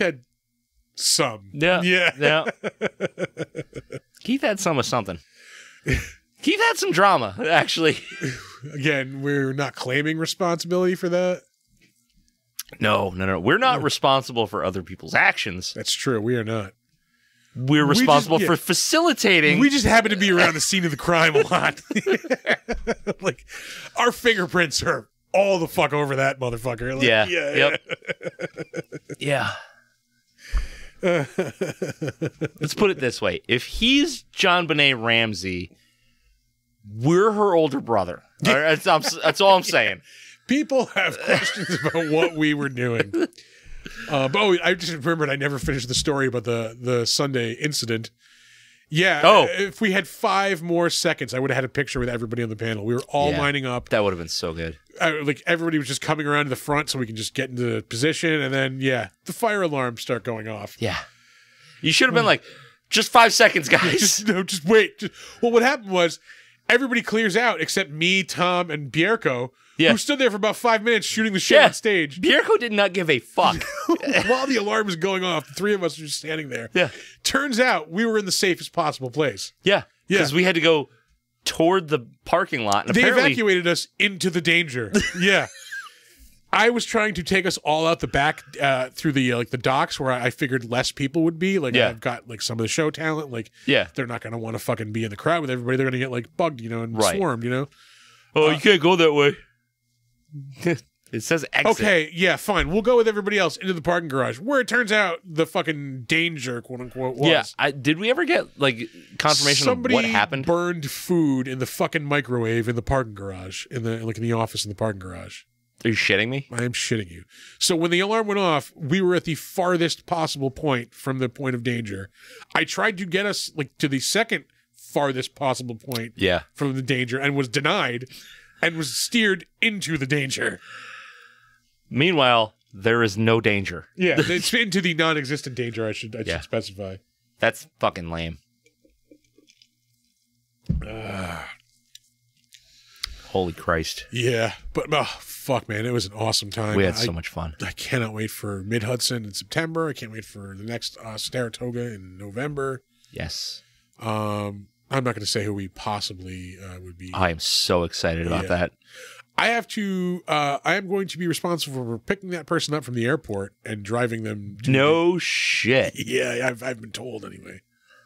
[SPEAKER 1] Yeah. Keith had some of something. Keith had some drama, actually.
[SPEAKER 2] Again, we're not claiming responsibility for that.
[SPEAKER 1] No. We're not responsible for other people's actions.
[SPEAKER 2] That's true. We are not.
[SPEAKER 1] We're responsible for facilitating.
[SPEAKER 2] We just happen to be around the scene of the crime a lot. Like, our fingerprints are all the fuck over that motherfucker. Like,
[SPEAKER 1] Yeah. Let's put it this way. If he's John Benet Ramsey, we're her older brother. All right, that's all I'm saying.
[SPEAKER 2] People have questions about what we were doing. But I just remembered I never finished the story about the Sunday incident. Yeah. If we had 5 more seconds, I would have had a picture with everybody on the panel. We were all lining up.
[SPEAKER 1] That would have been so good.
[SPEAKER 2] Like, everybody was just coming around to the front so we can just get into position. And then, the fire alarms start going off.
[SPEAKER 1] Yeah. You should have been like, just 5 seconds, guys.
[SPEAKER 2] Just wait. Well, what happened was everybody clears out except me, Tom, and Bierko, who stood there for about 5 minutes shooting the shit on stage.
[SPEAKER 1] Bierko did not give a fuck.
[SPEAKER 2] While the alarm was going off, the 3 of us were just standing there.
[SPEAKER 1] Yeah.
[SPEAKER 2] Turns out we were in the safest possible place.
[SPEAKER 1] Yeah. Because we had to go toward the parking lot. And
[SPEAKER 2] they evacuated us into the danger. Yeah. I was trying to take us all out the back through the the docks where I figured less people would be. Like, I've got like some of the show talent. Like, they're not going to want to fucking be in the crowd with everybody. They're going to get like bugged, and swarmed,
[SPEAKER 1] Oh, you can't go that way. It says exit.
[SPEAKER 2] Okay, yeah, fine. We'll go with everybody else into the parking garage, where it turns out the fucking danger, quote unquote, was.
[SPEAKER 1] Yeah, did we ever get like confirmation of what happened?
[SPEAKER 2] Somebody burned food in the fucking microwave in the parking garage, in the office in the parking garage.
[SPEAKER 1] Are you shitting me?
[SPEAKER 2] I am shitting you. So when the alarm went off, we were at the farthest possible point from the point of danger. I tried to get us like to the second farthest possible point from the danger and was denied and was steered into the danger.
[SPEAKER 1] Meanwhile, there is no danger.
[SPEAKER 2] Yeah, it's into the non-existent danger, I should specify.
[SPEAKER 1] That's fucking lame. Holy Christ.
[SPEAKER 2] Yeah, but fuck, man, it was an awesome time.
[SPEAKER 1] We had so much fun.
[SPEAKER 2] I cannot wait for Mid-Hudson in September. I can't wait for the next Saratoga in November.
[SPEAKER 1] Yes.
[SPEAKER 2] I'm not going to say who we possibly would be.
[SPEAKER 1] I am so excited about that.
[SPEAKER 2] I am going to be responsible for picking that person up from the airport and driving them to
[SPEAKER 1] shit.
[SPEAKER 2] Yeah, I've been told anyway.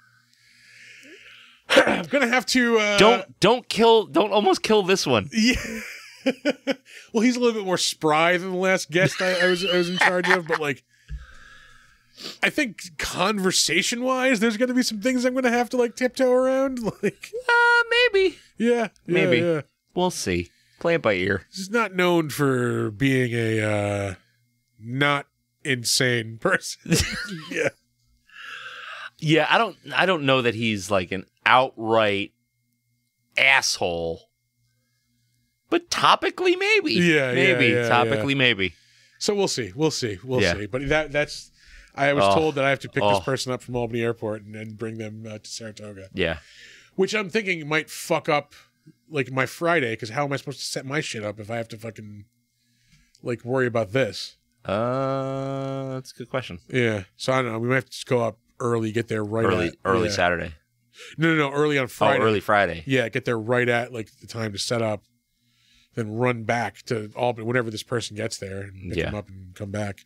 [SPEAKER 2] I'm gonna have to
[SPEAKER 1] don't almost kill this one.
[SPEAKER 2] Yeah. Well, he's a little bit more spry than the last guest I was in charge of, but like, I think conversation wise, there's gonna be some things I'm gonna have to like tiptoe around. Like,
[SPEAKER 1] maybe.
[SPEAKER 2] Yeah,
[SPEAKER 1] maybe.
[SPEAKER 2] Yeah.
[SPEAKER 1] We'll see. Play it by ear.
[SPEAKER 2] He's not known for being a not insane person. Yeah.
[SPEAKER 1] Yeah, I don't know that he's like an outright asshole. But topically maybe.
[SPEAKER 2] Yeah,
[SPEAKER 1] maybe.
[SPEAKER 2] Yeah,
[SPEAKER 1] topically maybe.
[SPEAKER 2] So we'll see. We'll see. But that's I was told that I have to pick this person up from Albany Airport and bring them to Saratoga.
[SPEAKER 1] Yeah.
[SPEAKER 2] Which I'm thinking might fuck up like my Friday, because how am I supposed to set my shit up if I have to fucking like worry about this?
[SPEAKER 1] That's a good question.
[SPEAKER 2] Yeah. So I don't know. We might have to just go up early, get there
[SPEAKER 1] early Saturday.
[SPEAKER 2] No, early on Friday.
[SPEAKER 1] Oh, early Friday.
[SPEAKER 2] Yeah, get there right at like the time to set up, then run back to Albany whenever this person gets there and pick them up and come back.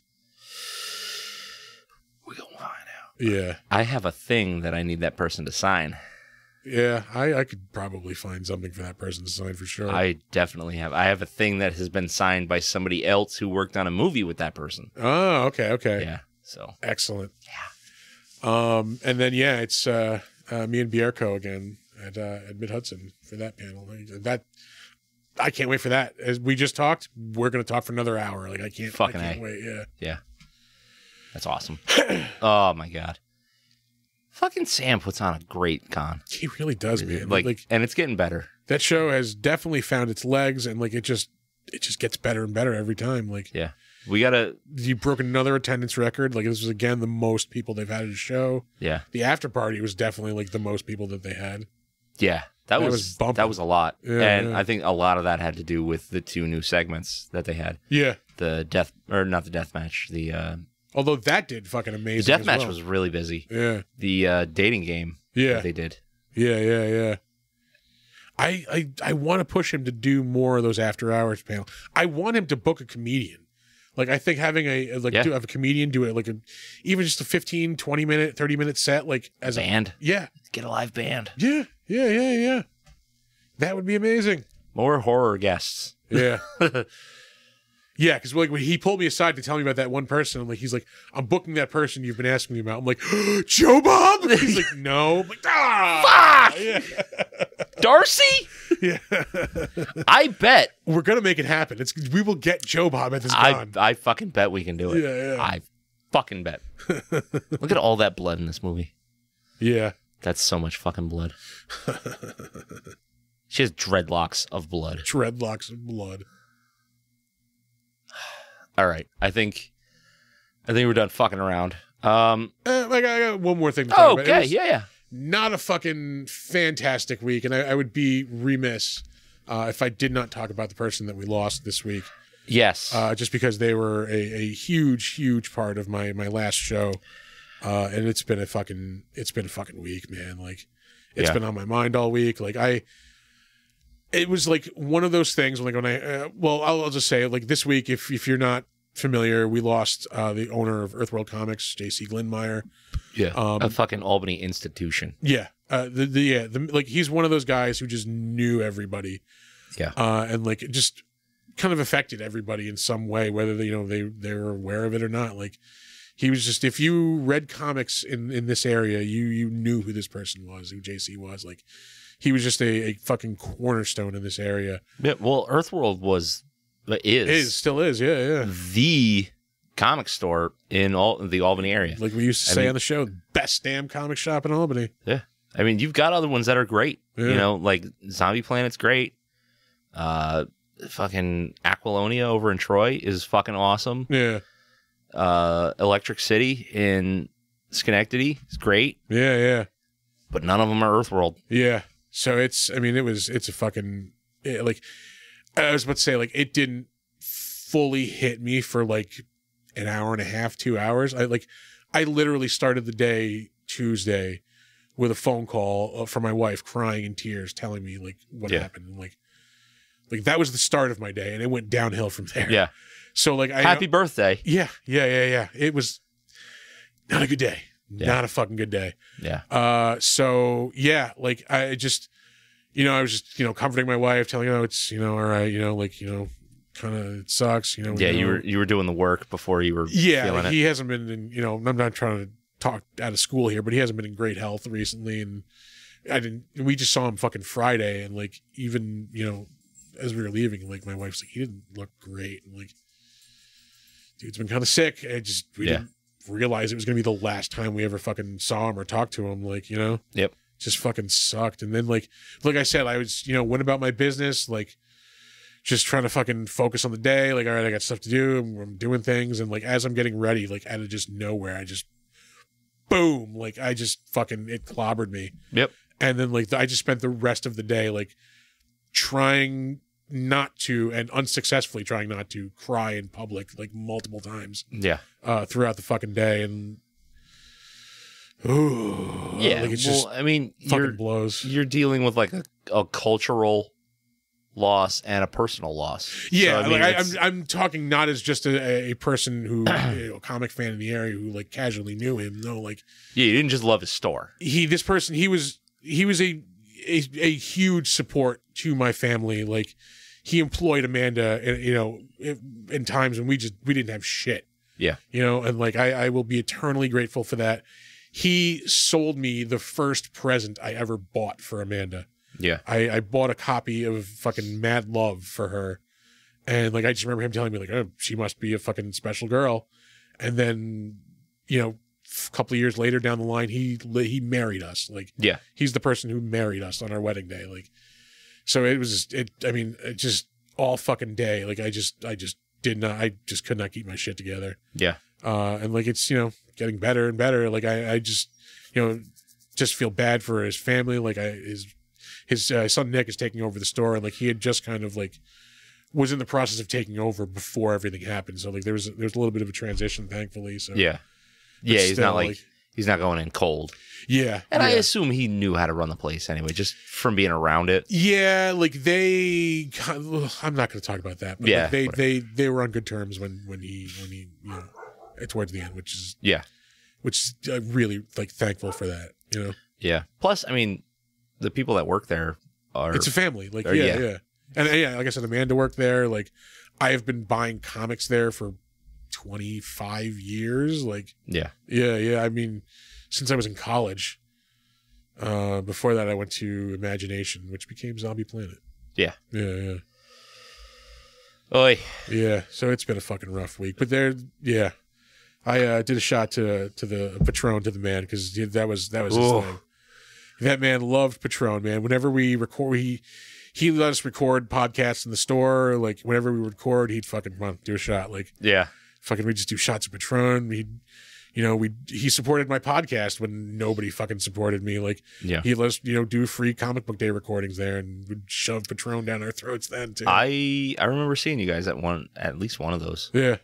[SPEAKER 1] We'll find out.
[SPEAKER 2] Yeah.
[SPEAKER 1] I have a thing that I need that person to sign.
[SPEAKER 2] Yeah, I could probably find something for that person to sign for sure.
[SPEAKER 1] I definitely have. I have a thing that has been signed by somebody else who worked on a movie with that person.
[SPEAKER 2] Oh, okay.
[SPEAKER 1] Yeah, so.
[SPEAKER 2] Excellent.
[SPEAKER 1] Yeah.
[SPEAKER 2] And then it's me and Bierko again at Mid Hudson for that panel. I can't wait for that. As we just talked, we're going to talk for another hour. Like I can't wait.
[SPEAKER 1] Yeah. That's awesome. Oh my God. Fucking Sam puts on a great con.
[SPEAKER 2] He really does, man.
[SPEAKER 1] And it's getting better.
[SPEAKER 2] That show has definitely found its legs, and like it just gets better and better every time. Like
[SPEAKER 1] we gotta.
[SPEAKER 2] You broke another attendance record. Like this was again the most people they've had at a show.
[SPEAKER 1] Yeah.
[SPEAKER 2] The after party was definitely like the most people that they had.
[SPEAKER 1] Yeah. That was a lot.
[SPEAKER 2] Yeah,
[SPEAKER 1] and I think a lot of that had to do with the 2 new segments that they had.
[SPEAKER 2] Yeah.
[SPEAKER 1] Not the death match.
[SPEAKER 2] Although that did fucking amazing.
[SPEAKER 1] The death match was really busy.
[SPEAKER 2] Yeah.
[SPEAKER 1] The dating game.
[SPEAKER 2] Yeah.
[SPEAKER 1] That they did.
[SPEAKER 2] Yeah. I want to push him to do more of those after hours panel. I want him to book a comedian. Like I think having have a comedian do it even just a 15, 20 minute, 30 minute set like as
[SPEAKER 1] band.
[SPEAKER 2] Yeah.
[SPEAKER 1] Get a live band.
[SPEAKER 2] Yeah. That would be amazing.
[SPEAKER 1] More horror guests.
[SPEAKER 2] Yeah. Yeah, because like when he pulled me aside to tell me about that one person, he's like, I'm booking that person you've been asking me about. I'm like, Joe Bob? He's like, no. I'm like,
[SPEAKER 1] fuck!
[SPEAKER 2] Yeah.
[SPEAKER 1] Darcy?
[SPEAKER 2] Yeah.
[SPEAKER 1] I bet.
[SPEAKER 2] We're going to make it happen. We will get Joe Bob at this con.
[SPEAKER 1] I fucking bet we can do it.
[SPEAKER 2] Yeah.
[SPEAKER 1] I fucking bet. Look at all that blood in this movie.
[SPEAKER 2] Yeah.
[SPEAKER 1] That's so much fucking blood. She has dreadlocks of blood.
[SPEAKER 2] Dreadlocks of blood.
[SPEAKER 1] All right. I think we're done fucking around.
[SPEAKER 2] I got one more thing to talk about.
[SPEAKER 1] Okay. Yeah.
[SPEAKER 2] Not a fucking fantastic week, and I would be remiss if I did not talk about the person that we lost this week.
[SPEAKER 1] Yes.
[SPEAKER 2] Just because they were a huge part of my last show. And it's been a fucking week, man. Like it's been on my mind all week. It was like one of those things I'll just say like this week, if you're not familiar, we lost the owner of Earthworld Comics, J.C. Glenmeyer.
[SPEAKER 1] Yeah. A fucking Albany institution.
[SPEAKER 2] Yeah. He's one of those guys who just knew everybody.
[SPEAKER 1] Yeah.
[SPEAKER 2] And like it just kind of affected everybody in some way, whether they were aware of it or not. Like he was just, if you read comics in this area, you knew who this person was, who JC was. Like he was just a fucking cornerstone in this area.
[SPEAKER 1] Yeah. Well, Earthworld still is. Yeah. The comic store in the Albany area.
[SPEAKER 2] Like we used to say on the show, best damn comic shop in Albany.
[SPEAKER 1] Yeah. I mean, you've got other ones that are great. Yeah. Like Zombie Planet's great. Fucking Aquilonia over in Troy is fucking awesome.
[SPEAKER 2] Yeah.
[SPEAKER 1] Electric City in Schenectady is great.
[SPEAKER 2] Yeah.
[SPEAKER 1] But none of them are Earthworld.
[SPEAKER 2] Yeah. So it's a fucking, like, I was about to say, like, it didn't fully hit me for like an hour and a half, 2 hours. I literally started the day Tuesday with a phone call from my wife crying in tears, telling me like what happened. And like that was the start of my day, and it went downhill from there.
[SPEAKER 1] Yeah.
[SPEAKER 2] So like,
[SPEAKER 1] happy birthday.
[SPEAKER 2] Yeah. It was not a good day. Yeah. Not a fucking good day.
[SPEAKER 1] Yeah.
[SPEAKER 2] So yeah, like I just, I was just, comforting my wife, telling her it's, all right, kind of it sucks,
[SPEAKER 1] Yeah, you were doing the work before you were feeling it.
[SPEAKER 2] He hasn't been in, I'm not trying to talk out of school here, but he hasn't been in great health recently, and we just saw him fucking Friday, and like even, as we were leaving, like my wife's like, he didn't look great, and like dude's been kind of sick. We didn't realize it was going to be the last time we ever fucking saw him or talked to him, like,
[SPEAKER 1] Yep.
[SPEAKER 2] Just fucking sucked. And then like I said, I was, went about my business, like just trying to fucking focus on the day. Like, all right, I got stuff to do. I'm doing things. And like, as I'm getting ready, like out of just nowhere, I just, boom, like I just fucking, it clobbered me.
[SPEAKER 1] Yep.
[SPEAKER 2] And then like, I just spent the rest of the day, like trying not to, and unsuccessfully trying not to cry in public, like multiple times.
[SPEAKER 1] Yeah.
[SPEAKER 2] Throughout the fucking day. And, ooh,
[SPEAKER 1] yeah,
[SPEAKER 2] like it's just fucking blows.
[SPEAKER 1] You're dealing with like a cultural loss and a personal loss.
[SPEAKER 2] Yeah, so, I'm talking not as just a person who a comic fan in the area who like casually knew him. No, like
[SPEAKER 1] you didn't just love his store.
[SPEAKER 2] He was a huge support to my family. Like he employed Amanda, in times when we didn't have shit.
[SPEAKER 1] Yeah,
[SPEAKER 2] and like I will be eternally grateful for that. he sold me the first present I ever bought for Amanda.
[SPEAKER 1] Yeah.
[SPEAKER 2] I bought a copy of fucking Mad Love for her. And like, I just remember him telling me like, oh, she must be a fucking special girl. And then, you know, a couple of years later down the line, he married us. Like,
[SPEAKER 1] yeah,
[SPEAKER 2] he's the person who married us on our wedding day. Like, so it just all fucking day. Like, I just could not keep my shit together.
[SPEAKER 1] Yeah.
[SPEAKER 2] And like, it's, you know, getting better and better. Like, I just, you know, just feel bad for his family. Like, his son Nick is taking over the store, and like, he had just kind of like was in the process of taking over before everything happened. So like, there was a little bit of a transition, thankfully. So
[SPEAKER 1] yeah, he's still, not like he's not going in cold.
[SPEAKER 2] Yeah,
[SPEAKER 1] and I assume he knew how to run the place anyway, just from being around it.
[SPEAKER 2] Yeah, like I'm not going to talk about that. But
[SPEAKER 1] yeah,
[SPEAKER 2] like they were on good terms when he you know, towards the end, which is really like thankful for that. You know.
[SPEAKER 1] Yeah. Plus, I mean, the people that work there
[SPEAKER 2] it's a family. Like yeah. And yeah, like I said, Amanda worked there. Like, I have been buying comics there for 25 years. Like, yeah. I mean, since I was in college. Before that, I went to Imagination, which became Zombie Planet. Yeah. Oy. Yeah. So it's been a fucking rough week, but I did a shot to the Patron, to the man, because that was his thing. That man loved Patron, man. Whenever we record, he let us record podcasts in the store. Like, whenever we would record, he'd fucking do a shot. Like, fucking, we just do shots of Patron. He supported my podcast when nobody fucking supported me. Like, he let us, do free comic book day recordings there, and would shove Patron down our throats then too.
[SPEAKER 1] I remember seeing you guys at least one of those.
[SPEAKER 2] Yeah.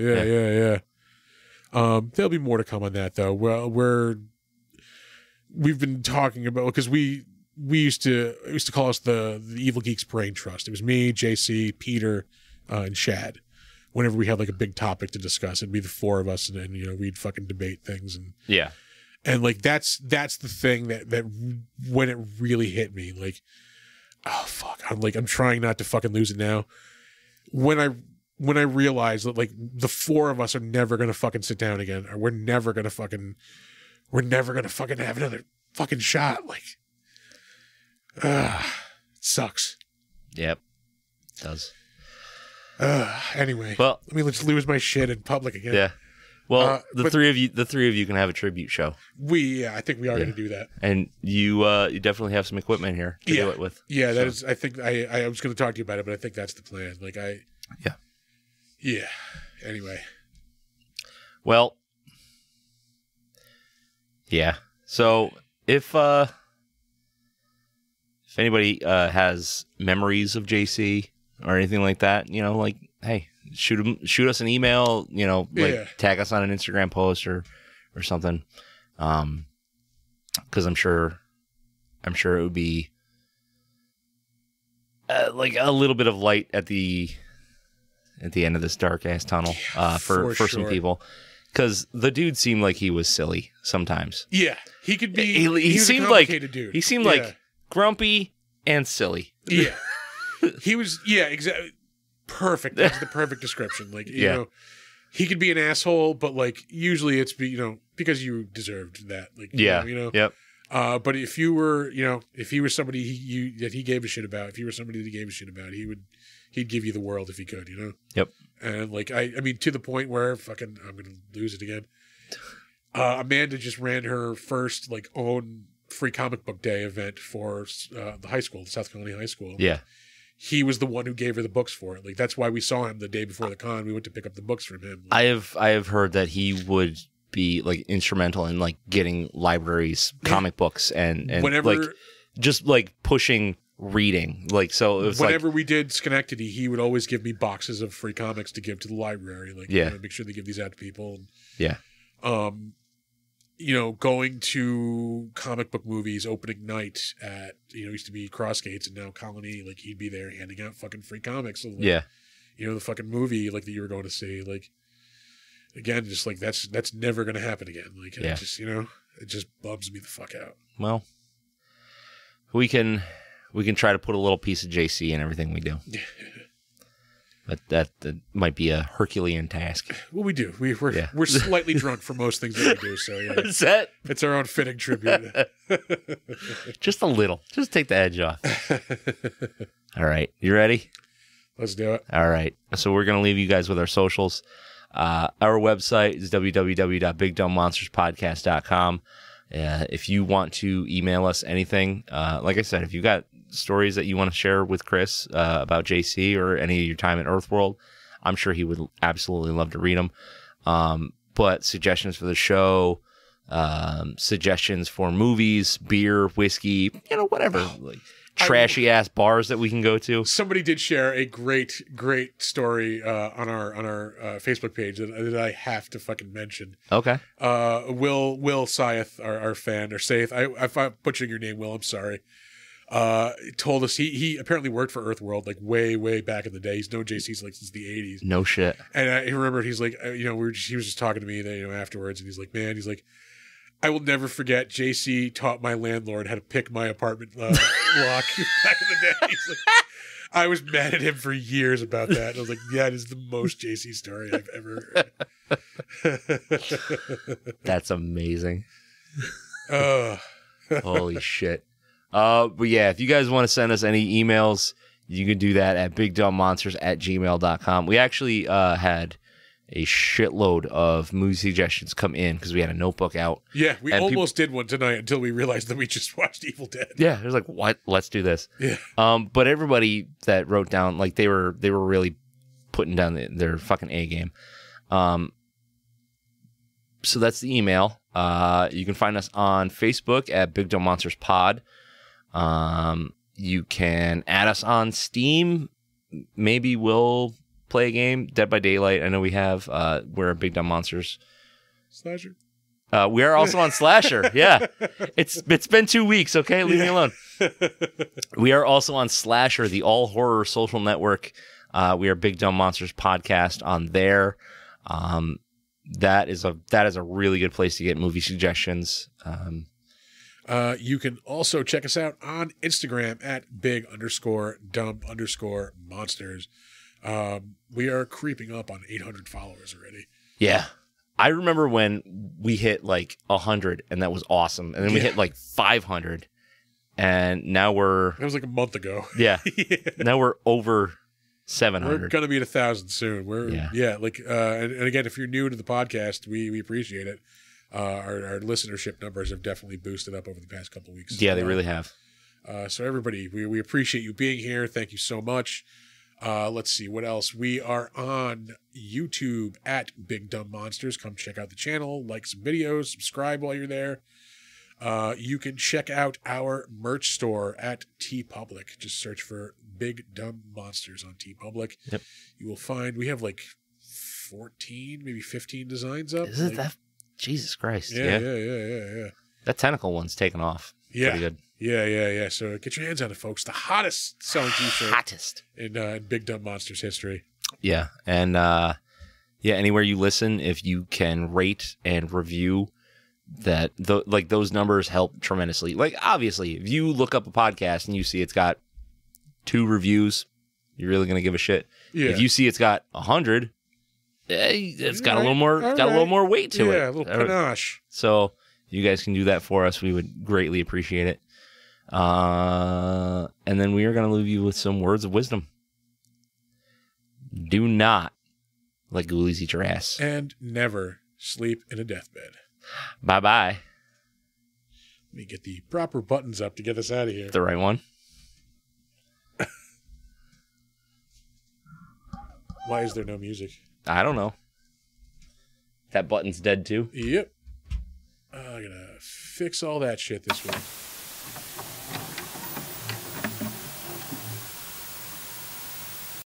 [SPEAKER 2] There'll be more to come on that though. Well, we've been talking about, because we used to call us the Evil Geeks Brain Trust. It was me, JC, Peter, and Shad. Whenever we had like a big topic to discuss, it'd be the four of us, and then we'd fucking debate things, and like that's the thing that when it really hit me, like, oh fuck, I'm trying not to fucking lose it now. When I realized that like the four of us are never gonna fucking sit down again, or we're never gonna fucking have another fucking shot, like. It sucks.
[SPEAKER 1] Yep, it does.
[SPEAKER 2] Anyway,
[SPEAKER 1] well,
[SPEAKER 2] let me just lose my shit in public again.
[SPEAKER 1] Yeah. Well, the three of you can have a tribute show.
[SPEAKER 2] I think we are going to do that.
[SPEAKER 1] And you definitely have some equipment here to do it with.
[SPEAKER 2] Yeah, that is. I think I was going to talk to you about it, but I think that's the plan. Like Yeah. Anyway.
[SPEAKER 1] Well. Yeah. So if anybody has memories of JC or anything like that, like, hey, shoot us an email, tag us on an Instagram post or something. Because I'm sure it would be like a little bit of light at the end of this dark ass tunnel for some people. Because the dude seemed like he was silly sometimes.
[SPEAKER 2] Yeah, he could be.
[SPEAKER 1] He seemed like a dude. He seemed like grumpy and silly.
[SPEAKER 2] Yeah. He was, exactly. Perfect. That's the perfect description. Like, you know, he could be an asshole, but like usually it's because you deserved that. Like,
[SPEAKER 1] Yep.
[SPEAKER 2] But if you were, if he was somebody that he gave a shit about, he'd give you the world if he could,
[SPEAKER 1] Yep.
[SPEAKER 2] And like, I mean, to the point where fucking, I'm going to lose it again. Amanda just ran her first like own free comic book day event for the high school, the South Colony High School.
[SPEAKER 1] Yeah.
[SPEAKER 2] He was the one who gave her the books for it. Like, that's why we saw him the day before the con. We went to pick up the books from him.
[SPEAKER 1] Like, I have heard that he would be like instrumental in like getting libraries comic books and
[SPEAKER 2] whenever,
[SPEAKER 1] like just like pushing reading. Like, so it was
[SPEAKER 2] whenever we did Schenectady, he would always give me boxes of free comics to give to the library. Like, make sure they give these out to people.
[SPEAKER 1] Yeah.
[SPEAKER 2] Going to comic book movies opening night at, used to be Crossgates and now Colony, like he'd be there handing out fucking free comics. So, like, the fucking movie like that you were going to see, like, again, just like that's never going to happen again. Like, it just, it just bums me the fuck out.
[SPEAKER 1] Well, we can try to put a little piece of JC in everything we do. But that might be a Herculean task.
[SPEAKER 2] Well, we do. We're slightly drunk for most things that we do. So yeah,
[SPEAKER 1] Is that?
[SPEAKER 2] It's our own fitting tribute.
[SPEAKER 1] Just a little. Just take the edge off. All right, you ready?
[SPEAKER 2] Let's do it.
[SPEAKER 1] All right. So we're gonna leave you guys with our socials. Our website is www.bigdumbmonsterspodcast.com. If you want to email us anything, like I said, if you got stories that you want to share with Chris about JC or any of your time at Earthworld, I'm sure he would absolutely love to read them. But suggestions for the show, suggestions for movies, beer, whiskey, whatever, like trashy ass bars that we can go to.
[SPEAKER 2] Somebody did share a great story on our Facebook page that I have to fucking mention.
[SPEAKER 1] Okay.
[SPEAKER 2] Will Syeth, our fan, or Saith, if I'm butchering your name, Will, I'm sorry. Told us he apparently worked for Earthworld like way back in the day. He's known JC's like since the 80s.
[SPEAKER 1] No shit.
[SPEAKER 2] And I remember he's like, he was just talking to me afterwards, and he's like, man, I will never forget JC taught my landlord how to pick my apartment lock back in the day. He's like, I was mad at him for years about that. And I was like, yeah, it is the most JC story I've ever heard.
[SPEAKER 1] That's amazing. Holy shit. But yeah, if you guys want to send us any emails, you can do that at bigdumbmonsters@gmail.com. We actually had a shitload of movie suggestions come in because we had a notebook out.
[SPEAKER 2] Yeah, we almost did one tonight until we realized that we just watched Evil Dead.
[SPEAKER 1] Yeah, it was like, what? Let's do this.
[SPEAKER 2] Yeah.
[SPEAKER 1] But everybody that wrote down, like they were really putting down their fucking A game. So that's the email. You can find us on Facebook at Big Dumb Monsters Pod. You can add us on Steam. Maybe we'll play a game, Dead by Daylight. I know we have. We're a Big Dumb Monsters
[SPEAKER 2] Slasher.
[SPEAKER 1] We are also on Slasher. Yeah, it's been 2 weeks. Okay, leave me alone. We are also on Slasher, the all horror social network. We are Big Dumb Monsters Podcast on there. That is a really good place to get movie suggestions.
[SPEAKER 2] You can also check us out on Instagram at big_dumb_monsters. We are creeping up on 800 followers already.
[SPEAKER 1] Yeah. I remember when we hit like 100 and that was awesome. And then we hit like 500 and now
[SPEAKER 2] that was like a month ago.
[SPEAKER 1] Yeah. Now we're over 700.
[SPEAKER 2] We're going to be at 1,000 soon. And again, if you're new to the podcast, we appreciate it. Our listenership numbers have definitely boosted up over the past couple of weeks.
[SPEAKER 1] Yeah, they really have.
[SPEAKER 2] So everybody, we appreciate you being here. Thank you so much. Let's see what else. We are on YouTube at Big Dumb Monsters. Come check out the channel, like some videos, subscribe while you're there. You can check out our merch store at TeePublic. Just search for Big Dumb Monsters on TeePublic.
[SPEAKER 1] Yep.
[SPEAKER 2] You will find we have like 14, maybe 15 designs up.
[SPEAKER 1] Isn't that? Jesus Christ.
[SPEAKER 2] Yeah.
[SPEAKER 1] That tentacle one's taken off.
[SPEAKER 2] Yeah.
[SPEAKER 1] Pretty good.
[SPEAKER 2] Yeah. So get your hands on it, folks. The hottest selling t-shirt
[SPEAKER 1] Hottest.
[SPEAKER 2] in Big Dumb Monsters history.
[SPEAKER 1] Yeah. And anywhere you listen, if you can rate and review that, those numbers help tremendously. Like, obviously, if you look up a podcast and you see it's got 2 reviews, you're really going to give a shit.
[SPEAKER 2] Yeah.
[SPEAKER 1] If you see it's got 100, it's got a little more, a little more weight to it.
[SPEAKER 2] Yeah, a little panache.
[SPEAKER 1] So if you guys can do that for us, we would greatly appreciate it. And then we are going to leave you with some words of wisdom. Do not let ghoulies eat your ass.
[SPEAKER 2] And never sleep in a deathbed.
[SPEAKER 1] Bye-bye.
[SPEAKER 2] Let me get the proper buttons up to get us out of here.
[SPEAKER 1] The right one.
[SPEAKER 2] Why is there no music?
[SPEAKER 1] I don't know. That button's dead too.
[SPEAKER 2] Yep. I'm going to fix all that shit this week.